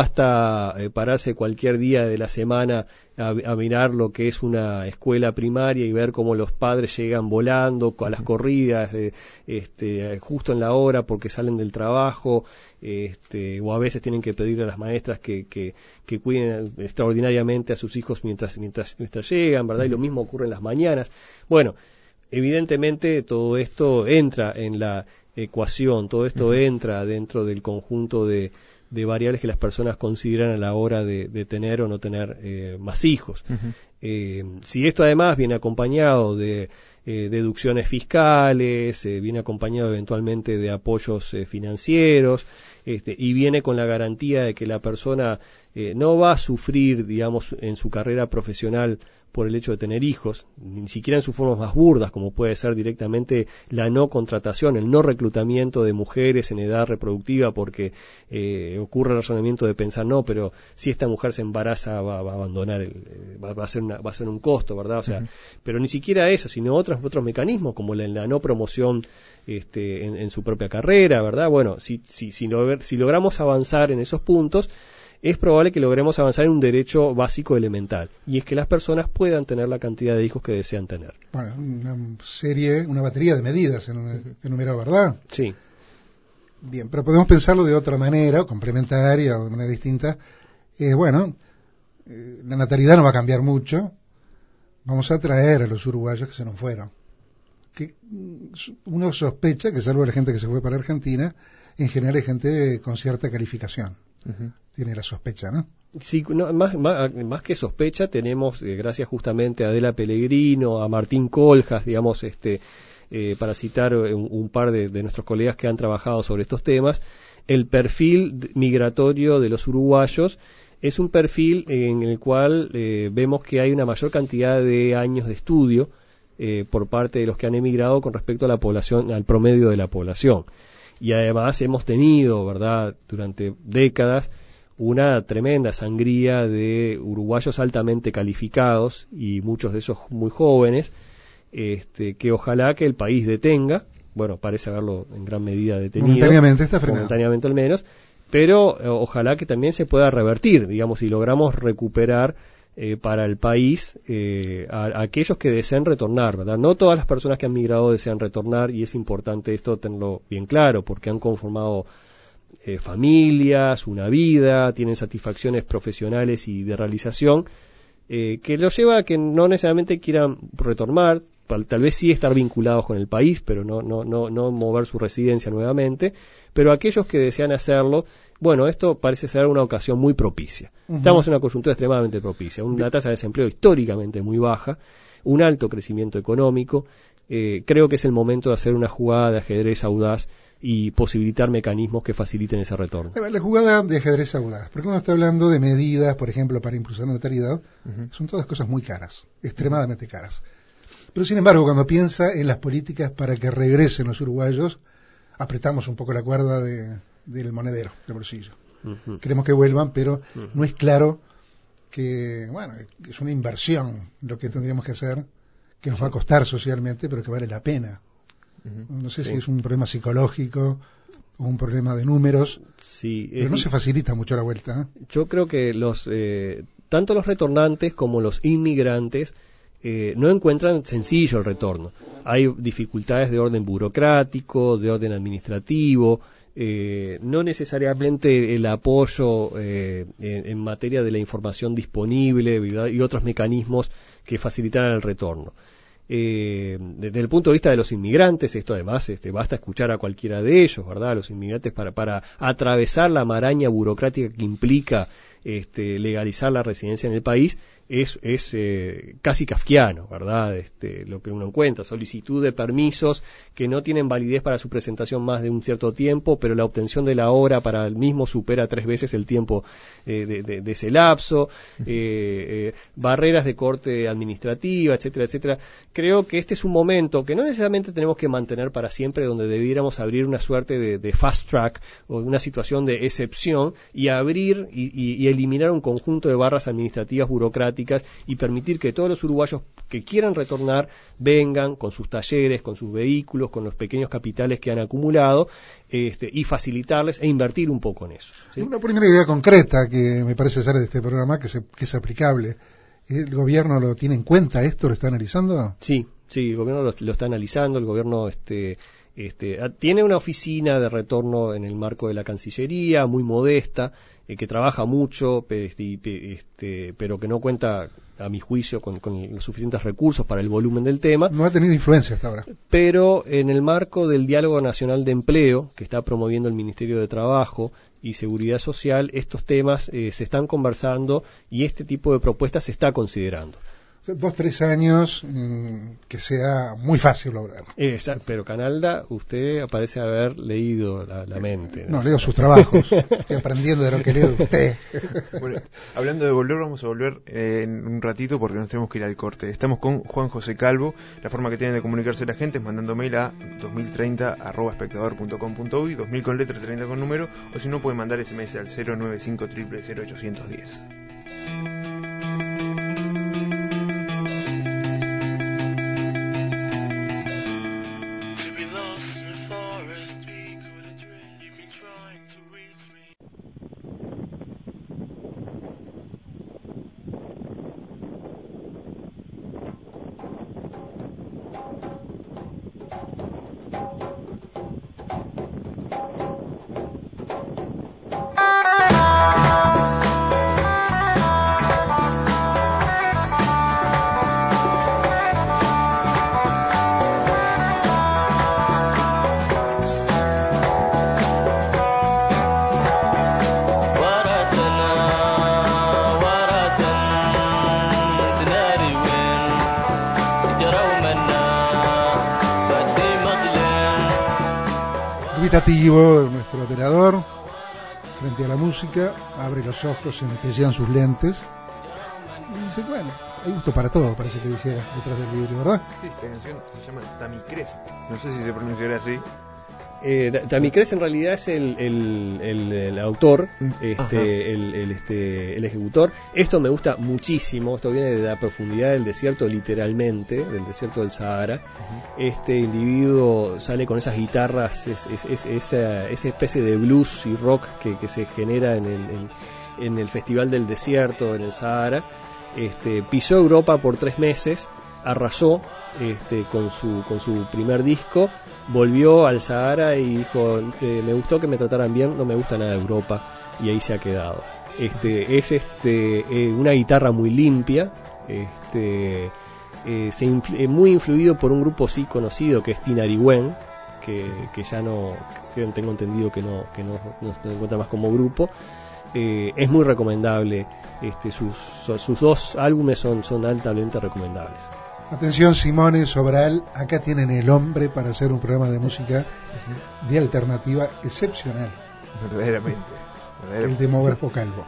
basta eh, pararse cualquier día de la semana a, a mirar lo que es una escuela primaria y ver cómo los padres llegan volando a las corridas, de, este, justo en la hora porque salen del trabajo, este, o a veces tienen que pedirle a las maestras que, que, que cuiden extraordinariamente a sus hijos mientras, mientras, mientras llegan, ¿verdad? Y lo mismo ocurre en las mañanas. Bueno, evidentemente todo esto entra en la ecuación, todo esto uh-huh. entra dentro del conjunto de, de variables que las personas consideran a la hora de, de tener o no tener eh, más hijos. Uh-huh. Eh, si esto además viene acompañado de eh, deducciones fiscales, eh, viene acompañado eventualmente de apoyos eh, financieros, este, y viene con la garantía de que la persona eh, no va a sufrir, digamos, en su carrera profesional por el hecho de tener hijos, ni siquiera en sus formas más burdas, como puede ser directamente la no contratación, el no reclutamiento de mujeres en edad reproductiva, porque eh, ocurre el razonamiento de pensar, no, pero si esta mujer se embaraza va, va a abandonar, el, va, va, a ser una, va a ser un costo, ¿verdad? O sea, uh-huh. pero ni siquiera eso, sino otros otros mecanismos, como la, la no promoción este, en, en su propia carrera, ¿verdad? Bueno, si, si, si, log- si logramos avanzar en esos puntos, es probable que logremos avanzar en un derecho básico elemental, y es que las personas puedan tener la cantidad de hijos que desean tener. Bueno, una serie, una batería de medidas enumerado, ¿verdad? Sí. Bien, pero podemos pensarlo de otra manera, o complementaria, o de manera distinta. Eh, bueno, eh, la natalidad no va a cambiar mucho. Vamos a traer a los uruguayos que se nos fueron. Que uno sospecha que, salvo la gente que se fue para Argentina, en general hay gente con cierta calificación. Uh-huh. Tiene la sospecha, ¿no? Sí, no, más, más, más que sospecha, tenemos, eh, gracias justamente a Adela Pellegrino, a Martín Coljas, digamos, este, eh, para citar un, un par de, de nuestros colegas que han trabajado sobre estos temas, el perfil migratorio de los uruguayos es un perfil en el cual eh, vemos que hay una mayor cantidad de años de estudio eh, por parte de los que han emigrado con respecto a la población, al promedio de la población. Y además hemos tenido, ¿verdad?, durante décadas una tremenda sangría de uruguayos altamente calificados y muchos de esos muy jóvenes, este, que ojalá que el país detenga. Bueno, parece haberlo en gran medida detenido. Momentáneamente está frenado. Momentáneamente al menos, pero eh, ojalá que también se pueda revertir, digamos, si logramos recuperar Eh, para el país eh, a, a aquellos que desean retornar, ¿verdad? No todas las personas que han migrado desean retornar, y es importante esto tenerlo bien claro, porque han conformado eh, familias, una vida, tienen satisfacciones profesionales y de realización, eh, que los lleva a que no necesariamente quieran retornar, tal, tal vez sí estar vinculados con el país, pero no, no, no, no mover su residencia nuevamente, pero aquellos que desean hacerlo, bueno, esto parece ser una ocasión muy propicia. Uh-huh. Estamos en una coyuntura extremadamente propicia, una tasa de desempleo históricamente muy baja, un alto crecimiento económico. Eh, creo que es el momento de hacer una jugada de ajedrez audaz y posibilitar mecanismos que faciliten ese retorno. La jugada de ajedrez audaz, porque uno está hablando de medidas, por ejemplo, para impulsar la natalidad, uh-huh. son todas cosas muy caras, extremadamente caras. Pero sin embargo, cuando piensa en las políticas para que regresen los uruguayos, apretamos un poco la cuerda de, del monedero, del bolsillo. Uh-huh. Queremos que vuelvan, pero uh-huh. no es claro que, bueno, es una inversión lo que tendríamos que hacer, que nos sí. va a costar socialmente, pero que vale la pena. Uh-huh. No sé sí. si es un problema psicológico o un problema de números, sí, pero no se facilita mucho la vuelta. ¿eh? Yo creo que los eh, tanto los retornantes como los inmigrantes eh, no encuentran sencillo el retorno. Hay dificultades de orden burocrático, de orden administrativo, eh, no necesariamente el apoyo eh, en, en materia de la información disponible, ¿verdad? Y otros mecanismos que facilitaran el retorno. Eh, desde el punto de vista de los inmigrantes, esto además este, basta escuchar a cualquiera de ellos, ¿verdad? Los inmigrantes para, para atravesar la maraña burocrática que implica este, legalizar la residencia en el país es, es eh, casi kafkiano, ¿verdad? Este, lo que uno encuentra, solicitud de permisos que no tienen validez para su presentación más de un cierto tiempo, pero la obtención de la obra para el mismo supera tres veces el tiempo eh, de, de, de ese lapso, eh, eh, barreras de corte administrativa, etcétera, etcétera. Creo que este es un momento que no necesariamente tenemos que mantener para siempre, donde debiéramos abrir una suerte de, de fast track o una situación de excepción y abrir y, y, y eliminar un conjunto de barras administrativas burocráticas y permitir que todos los uruguayos que quieran retornar vengan con sus talleres, con sus vehículos, con los pequeños capitales que han acumulado este, y facilitarles e invertir un poco en eso, ¿sí? Una primera idea concreta que me parece ser de este programa que, se, que es aplicable. ¿El gobierno lo tiene en cuenta esto? ¿Lo está analizando? Sí, sí, el gobierno lo, lo está analizando, el gobierno este, este, tiene una oficina de retorno en el marco de la Cancillería, muy modesta, eh, que trabaja mucho, este, este, pero que no cuenta, a mi juicio, con, con los suficientes recursos para el volumen del tema. No ha tenido influencia hasta ahora. Pero en el marco del Diálogo Nacional de Empleo, que está promoviendo el Ministerio de Trabajo y Seguridad Social, estos temas eh, se están conversando y este tipo de propuestas se está considerando. Dos, tres años mmm, que sea muy fácil lograr. Exacto, pero Canalda, usted parece haber leído la, la mente. No, no leo sus trabajos, estoy aprendiendo de lo que leo de usted. Bueno, hablando de volver, vamos a volver eh, en un ratito porque nos tenemos que ir al corte. Estamos con Juan José Calvo. La forma que tienen de comunicarse la gente es mandando mail a dos mil treinta arroba espectador punto com punto uy, dos mil con letra, treinta con número, o si no pueden mandar ese eme ese al cero nueve cinco cero cero cero ocho uno cero. Nuestro operador, frente a la música, abre los ojos, se metellan sus lentes y dice, bueno, hay gusto para todo, parece que dijera detrás del vidrio, ¿verdad? Sí, esta canción se llama Tamicrest, no sé si se pronunciará así. Eh, Tamicrest en realidad es el, el, el, el autor, este, el, el, este, el ejecutor. Esto me gusta muchísimo, esto viene de la profundidad del desierto, literalmente, del desierto del Sahara. Uh-huh. Este individuo sale con esas guitarras, es, es, es, esa, esa especie de blues y rock que, que se genera en el, en, en el Festival del Desierto, en el Sahara. Este, pisó Europa por tres meses, arrasó, este, con su con su primer disco, volvió al Sahara y dijo, eh, me gustó que me trataran bien, no me gusta nada de Europa, y ahí se ha quedado. Este, es este, eh, una guitarra muy limpia, este, eh, se influ- eh, muy influido por un grupo sí conocido que es Tinariwen, que, que ya no, que tengo entendido que no, que no, no se encuentra más como grupo. Eh, es muy recomendable, este, sus, sus dos álbumes son, son altamente recomendables. Atención, Simone Sobral, acá tienen el hombre para hacer un programa de música de alternativa excepcional. Verdaderamente. verdaderamente. El demógrafo calvo.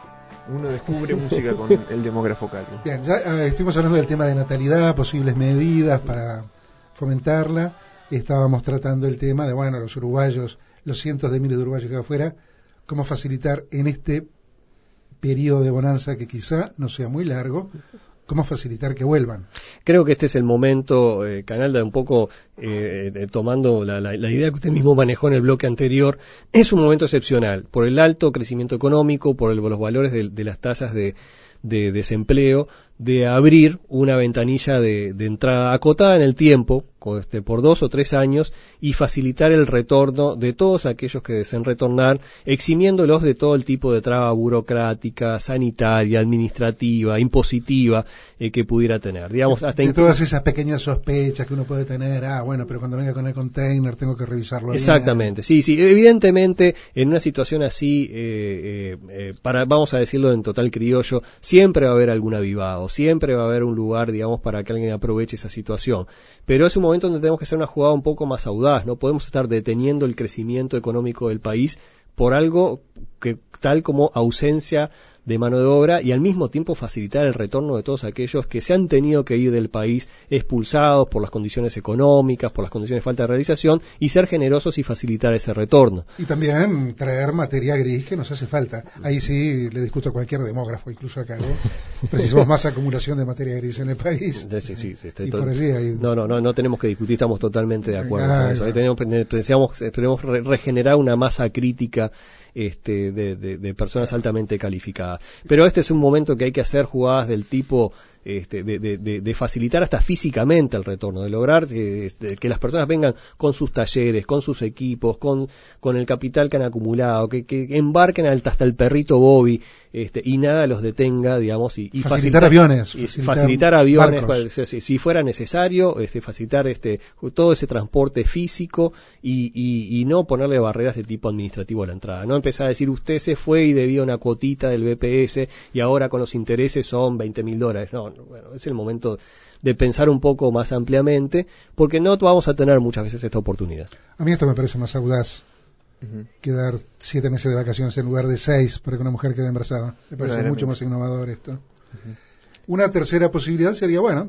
Uno descubre música con el demógrafo calvo. Bien, ya eh, estuvimos hablando del tema de natalidad, posibles medidas para fomentarla. Estábamos tratando el tema de, bueno, los uruguayos, los cientos de miles de uruguayos que hay afuera, cómo facilitar en este periodo de bonanza que quizá no sea muy largo, cómo facilitar que vuelvan. Creo que este es el momento, eh, Canalda, un poco eh, eh, tomando la, la, la idea que usted mismo manejó en el bloque anterior, es un momento excepcional por el alto crecimiento económico, por el, los valores de, de las tasas de, de desempleo, de abrir una ventanilla de, de entrada acotada en el tiempo, este, por dos o tres años, y facilitar el retorno de todos aquellos que deseen retornar, eximiéndolos de todo el tipo de traba burocrática, sanitaria, administrativa, impositiva eh, que pudiera tener. Digamos, hasta de incluso... todas esas pequeñas sospechas que uno puede tener, ah, bueno, pero cuando venga con el container tengo que revisarlo. Exactamente, bien. sí, sí. Evidentemente, en una situación así, eh, eh, eh, para, vamos a decirlo en total criollo, siempre va a haber algún avivado, siempre va a haber un lugar, digamos, para que alguien aproveche esa situación. Pero es un momento donde tenemos que hacer una jugada un poco más audaz, no podemos estar deteniendo el crecimiento económico del país por algo que tal como ausencia de mano de obra, y al mismo tiempo facilitar el retorno de todos aquellos que se han tenido que ir del país expulsados por las condiciones económicas, por las condiciones de falta de realización, y ser generosos y facilitar ese retorno. Y también traer materia gris que nos hace falta. Ahí sí le discuto a cualquier demógrafo, incluso acá, ¿no? Precisamos más acumulación de materia gris en el país. Sí, sí, sí, y por allí hay... No, no, no, no tenemos que discutir, estamos totalmente de acuerdo ah, con eso. Ahí tenemos, pensamos, tenemos re regenerar una masa crítica este, de, de, de personas altamente calificadas. Pero este es un momento que hay que hacer jugadas del tipo este, de, de, de, de facilitar hasta físicamente el retorno, de lograr eh, de, que las personas vengan con sus talleres, con sus equipos, con, con el capital que han acumulado, que, que embarquen hasta el perrito Bobby este, y nada los detenga, digamos, y, y facilitar, facilitar aviones, y facilitar, facilitar aviones, barcos. si, si fuera necesario, este, facilitar este, todo ese transporte físico y, y, y no ponerle barreras de tipo administrativo a la entrada. No empezar a decir, usted se fue y debía una cuotita del B P S y ahora con los intereses son veinte mil dólares. No, no, bueno, es el momento de pensar un poco más ampliamente, porque no vamos a tener muchas veces esta oportunidad. A mí esto me parece más audaz Uh-huh. que dar siete meses de vacaciones en lugar de seis para que una mujer quede embarazada. Me parece mucho más innovador esto. Uh-huh. Una tercera posibilidad sería, bueno,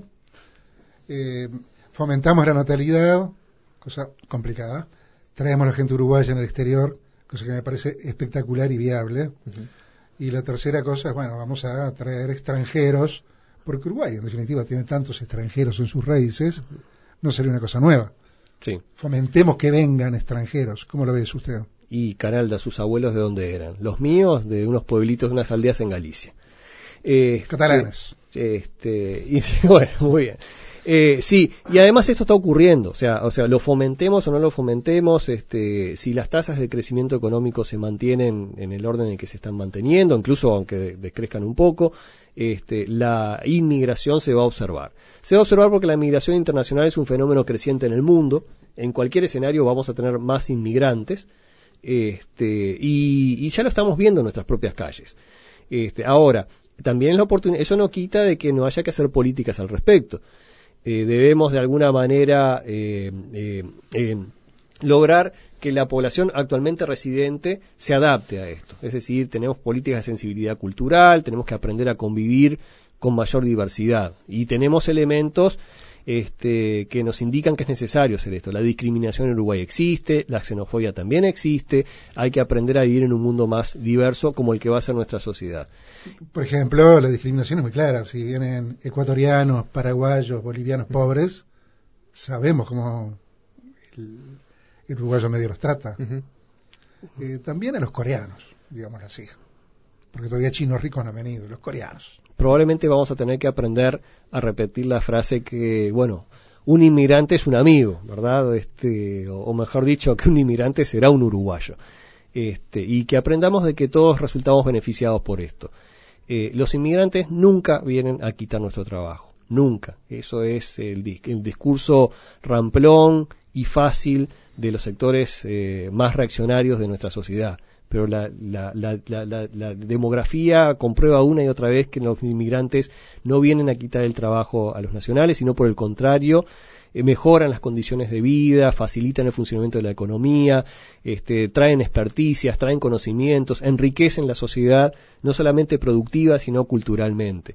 eh, fomentamos la natalidad, cosa complicada, traemos a la gente uruguaya en el exterior, cosa que me parece espectacular y viable. Uh-huh. Y la tercera cosa es, bueno, vamos a traer extranjeros, porque Uruguay en definitiva tiene tantos extranjeros en sus raíces, uh-huh. no sería una cosa nueva. Sí. Fomentemos que vengan extranjeros. ¿Cómo lo ves usted? Y Canalda, sus abuelos, ¿de dónde eran? Los míos, de unos pueblitos, de unas aldeas en Galicia. Eh, Catalanes. Este, y, bueno, muy bien. Eh, sí, y además esto está ocurriendo, o sea, o sea, lo fomentemos o no lo fomentemos, este, si las tasas de crecimiento económico se mantienen en el orden en que se están manteniendo, incluso aunque decrezcan un poco, este, la inmigración se va a observar. Se va a observar porque la inmigración internacional es un fenómeno creciente en el mundo. En cualquier escenario vamos a tener más inmigrantes, este, y, y ya lo estamos viendo en nuestras propias calles. Este, ahora, también la oportunidad, eso no quita de que no haya que hacer políticas al respecto. Eh, debemos de alguna manera eh, eh, eh, lograr que la población actualmente residente se adapte a esto. Es decir, tenemos políticas de sensibilidad cultural, tenemos que aprender a convivir con mayor diversidad y tenemos elementos este, que nos indican que es necesario hacer esto. La discriminación en Uruguay existe, la xenofobia también existe, hay que aprender a vivir en un mundo más diverso como el que va a ser nuestra sociedad. Por ejemplo, la discriminación es muy clara. Si vienen ecuatorianos, paraguayos, bolivianos pobres, sabemos cómo el, el uruguayo medio los trata. Uh-huh. Eh, también a los coreanos, digámoslo así. porque todavía chinos ricos no han venido, los coreanos. Probablemente vamos a tener que aprender a repetir la frase que, bueno, un inmigrante es un amigo, ¿verdad? Este, o, o mejor dicho, que un inmigrante será un uruguayo. Este, y que aprendamos de que todos resultamos beneficiados por esto. Eh, los inmigrantes nunca vienen a quitar nuestro trabajo, nunca. Eso es el, el discurso ramplón y fácil de los sectores eh, más reaccionarios de nuestra sociedad. Pero la, la, la, la, la, la demografía comprueba una y otra vez que los inmigrantes no vienen a quitar el trabajo a los nacionales, sino por el contrario, eh, mejoran las condiciones de vida, facilitan el funcionamiento de la economía, este, traen experticias, traen conocimientos, enriquecen la sociedad, no solamente productiva, sino culturalmente.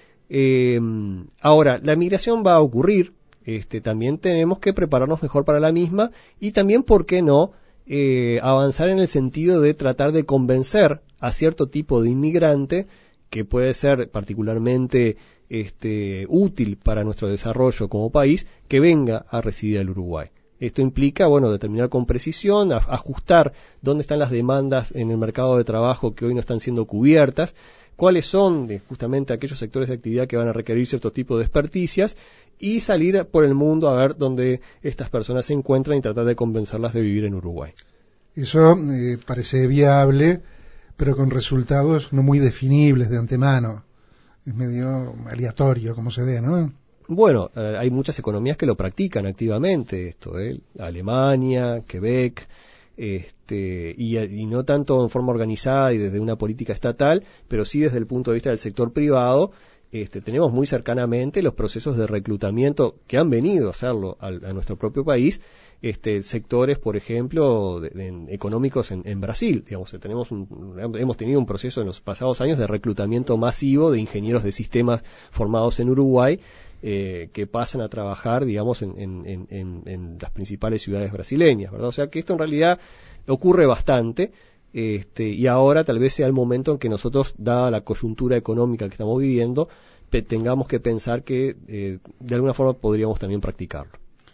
Eh, ahora, la migración va a ocurrir, este, también tenemos que prepararnos mejor para la misma y también, ¿por qué no?, Eh, avanzar en el sentido de tratar de convencer a cierto tipo de inmigrante que puede ser particularmente este, útil para nuestro desarrollo como país, que venga a residir al Uruguay. Esto implica, bueno, determinar con precisión, a, ajustar dónde están las demandas en el mercado de trabajo que hoy no están siendo cubiertas, cuáles son de, justamente aquellos sectores de actividad que van a requerir cierto tipo de experticias, y salir por el mundo a ver dónde estas personas se encuentran y tratar de convencerlas de vivir en Uruguay. Eso eh, parece viable, pero con resultados no muy definibles de antemano. Es medio aleatorio como se dé, ¿no? Bueno, eh, hay muchas economías que lo practican activamente, esto, ¿eh? Alemania, Quebec, este, y, y no tanto en forma organizada y desde una política estatal, pero sí desde el punto de vista del sector privado. Este, tenemos muy cercanamente los procesos de reclutamiento que han venido a hacerlo a, a nuestro propio país, este, sectores, por ejemplo, de, de, económicos en, en Brasil. Digamos, tenemos un, hemos tenido un proceso en los pasados años de reclutamiento masivo de ingenieros de sistemas formados en Uruguay, eh, que pasan a trabajar, digamos, en, en, en, en las principales ciudades brasileñas, ¿verdad? O sea que esto en realidad ocurre bastante. Este, y ahora tal vez sea el momento en que nosotros, dada la coyuntura económica que estamos viviendo, pe- tengamos que pensar que eh, de alguna forma podríamos también practicarlo.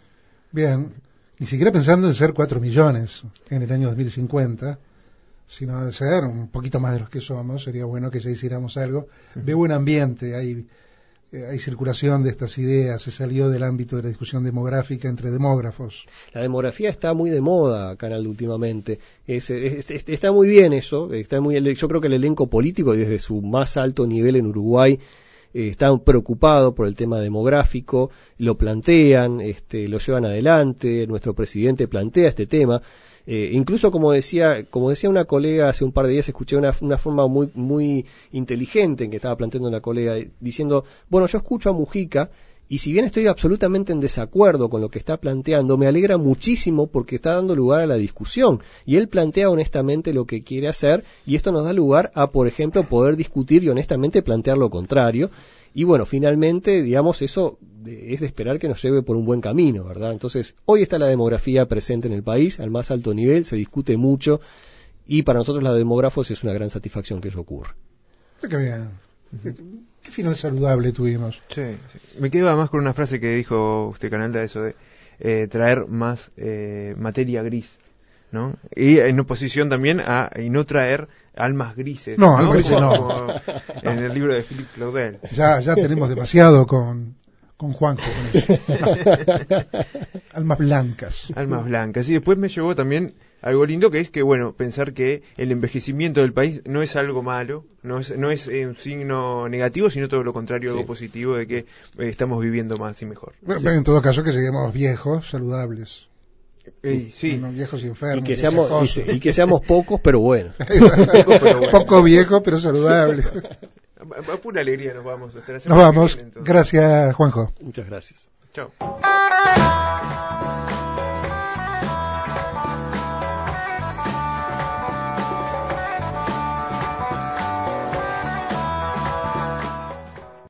Bien, ni siquiera pensando en ser cuatro millones en el año dos mil cincuenta, sino de ser un poquito más de los que somos, sería bueno que ya hiciéramos algo. Uh-huh. Veo buen ambiente, hay, eh, hay circulación de estas ideas, se salió del ámbito de la discusión demográfica entre demógrafos. La demografía está muy de moda, Canal, últimamente. Es, es, es, está muy bien eso. Está muy, yo creo que el elenco político, desde su más alto nivel en Uruguay, eh, está preocupado por el tema demográfico, lo plantean, este, lo llevan adelante. Nuestro presidente plantea este tema. Eh, incluso como decía, como decía una colega hace un par de días, escuché una, una forma muy, muy inteligente en que estaba planteando una colega, diciendo, bueno, yo escucho a Mujica, y si bien estoy absolutamente en desacuerdo con lo que está planteando, me alegra muchísimo porque está dando lugar a la discusión. Y él plantea honestamente lo que quiere hacer, y esto nos da lugar a, por ejemplo, poder discutir y honestamente plantear lo contrario. Y bueno, finalmente, digamos, eso es de esperar que nos lleve por un buen camino, ¿verdad? Entonces, hoy está la demografía presente en el país, al más alto nivel, se discute mucho, y para nosotros los demógrafos es una gran satisfacción que eso ocurra. Qué bien. Uh-huh. Qué final saludable tuvimos. Sí, sí. Me quedo además con una frase que dijo usted, Canalda, eso de eh, traer más eh, materia gris, ¿no? Y en oposición también a y no traer almas grises. No, almas grises no. Como en el libro de Philippe Claudel. Ya, ya tenemos demasiado con, con Juanjo. Con eso. Almas blancas. Almas blancas. Y después me llevó también algo lindo, que es que, bueno, pensar que el envejecimiento del país no es algo malo, no es, no es eh, un signo negativo, sino todo lo contrario, sí. Algo positivo, de que eh, estamos viviendo más y mejor. Bueno, sí. Pero en todo caso que seguimos viejos, saludables. Eh, sí. Unos viejos y enfermos. Y que, seamos, y, y que seamos pocos, pero buenos. Poco, pero bueno. Poco viejos, pero saludables. A pura alegría nos vamos. Hasta la nos vamos. Viene, gracias, Juanjo. Muchas gracias. Chao.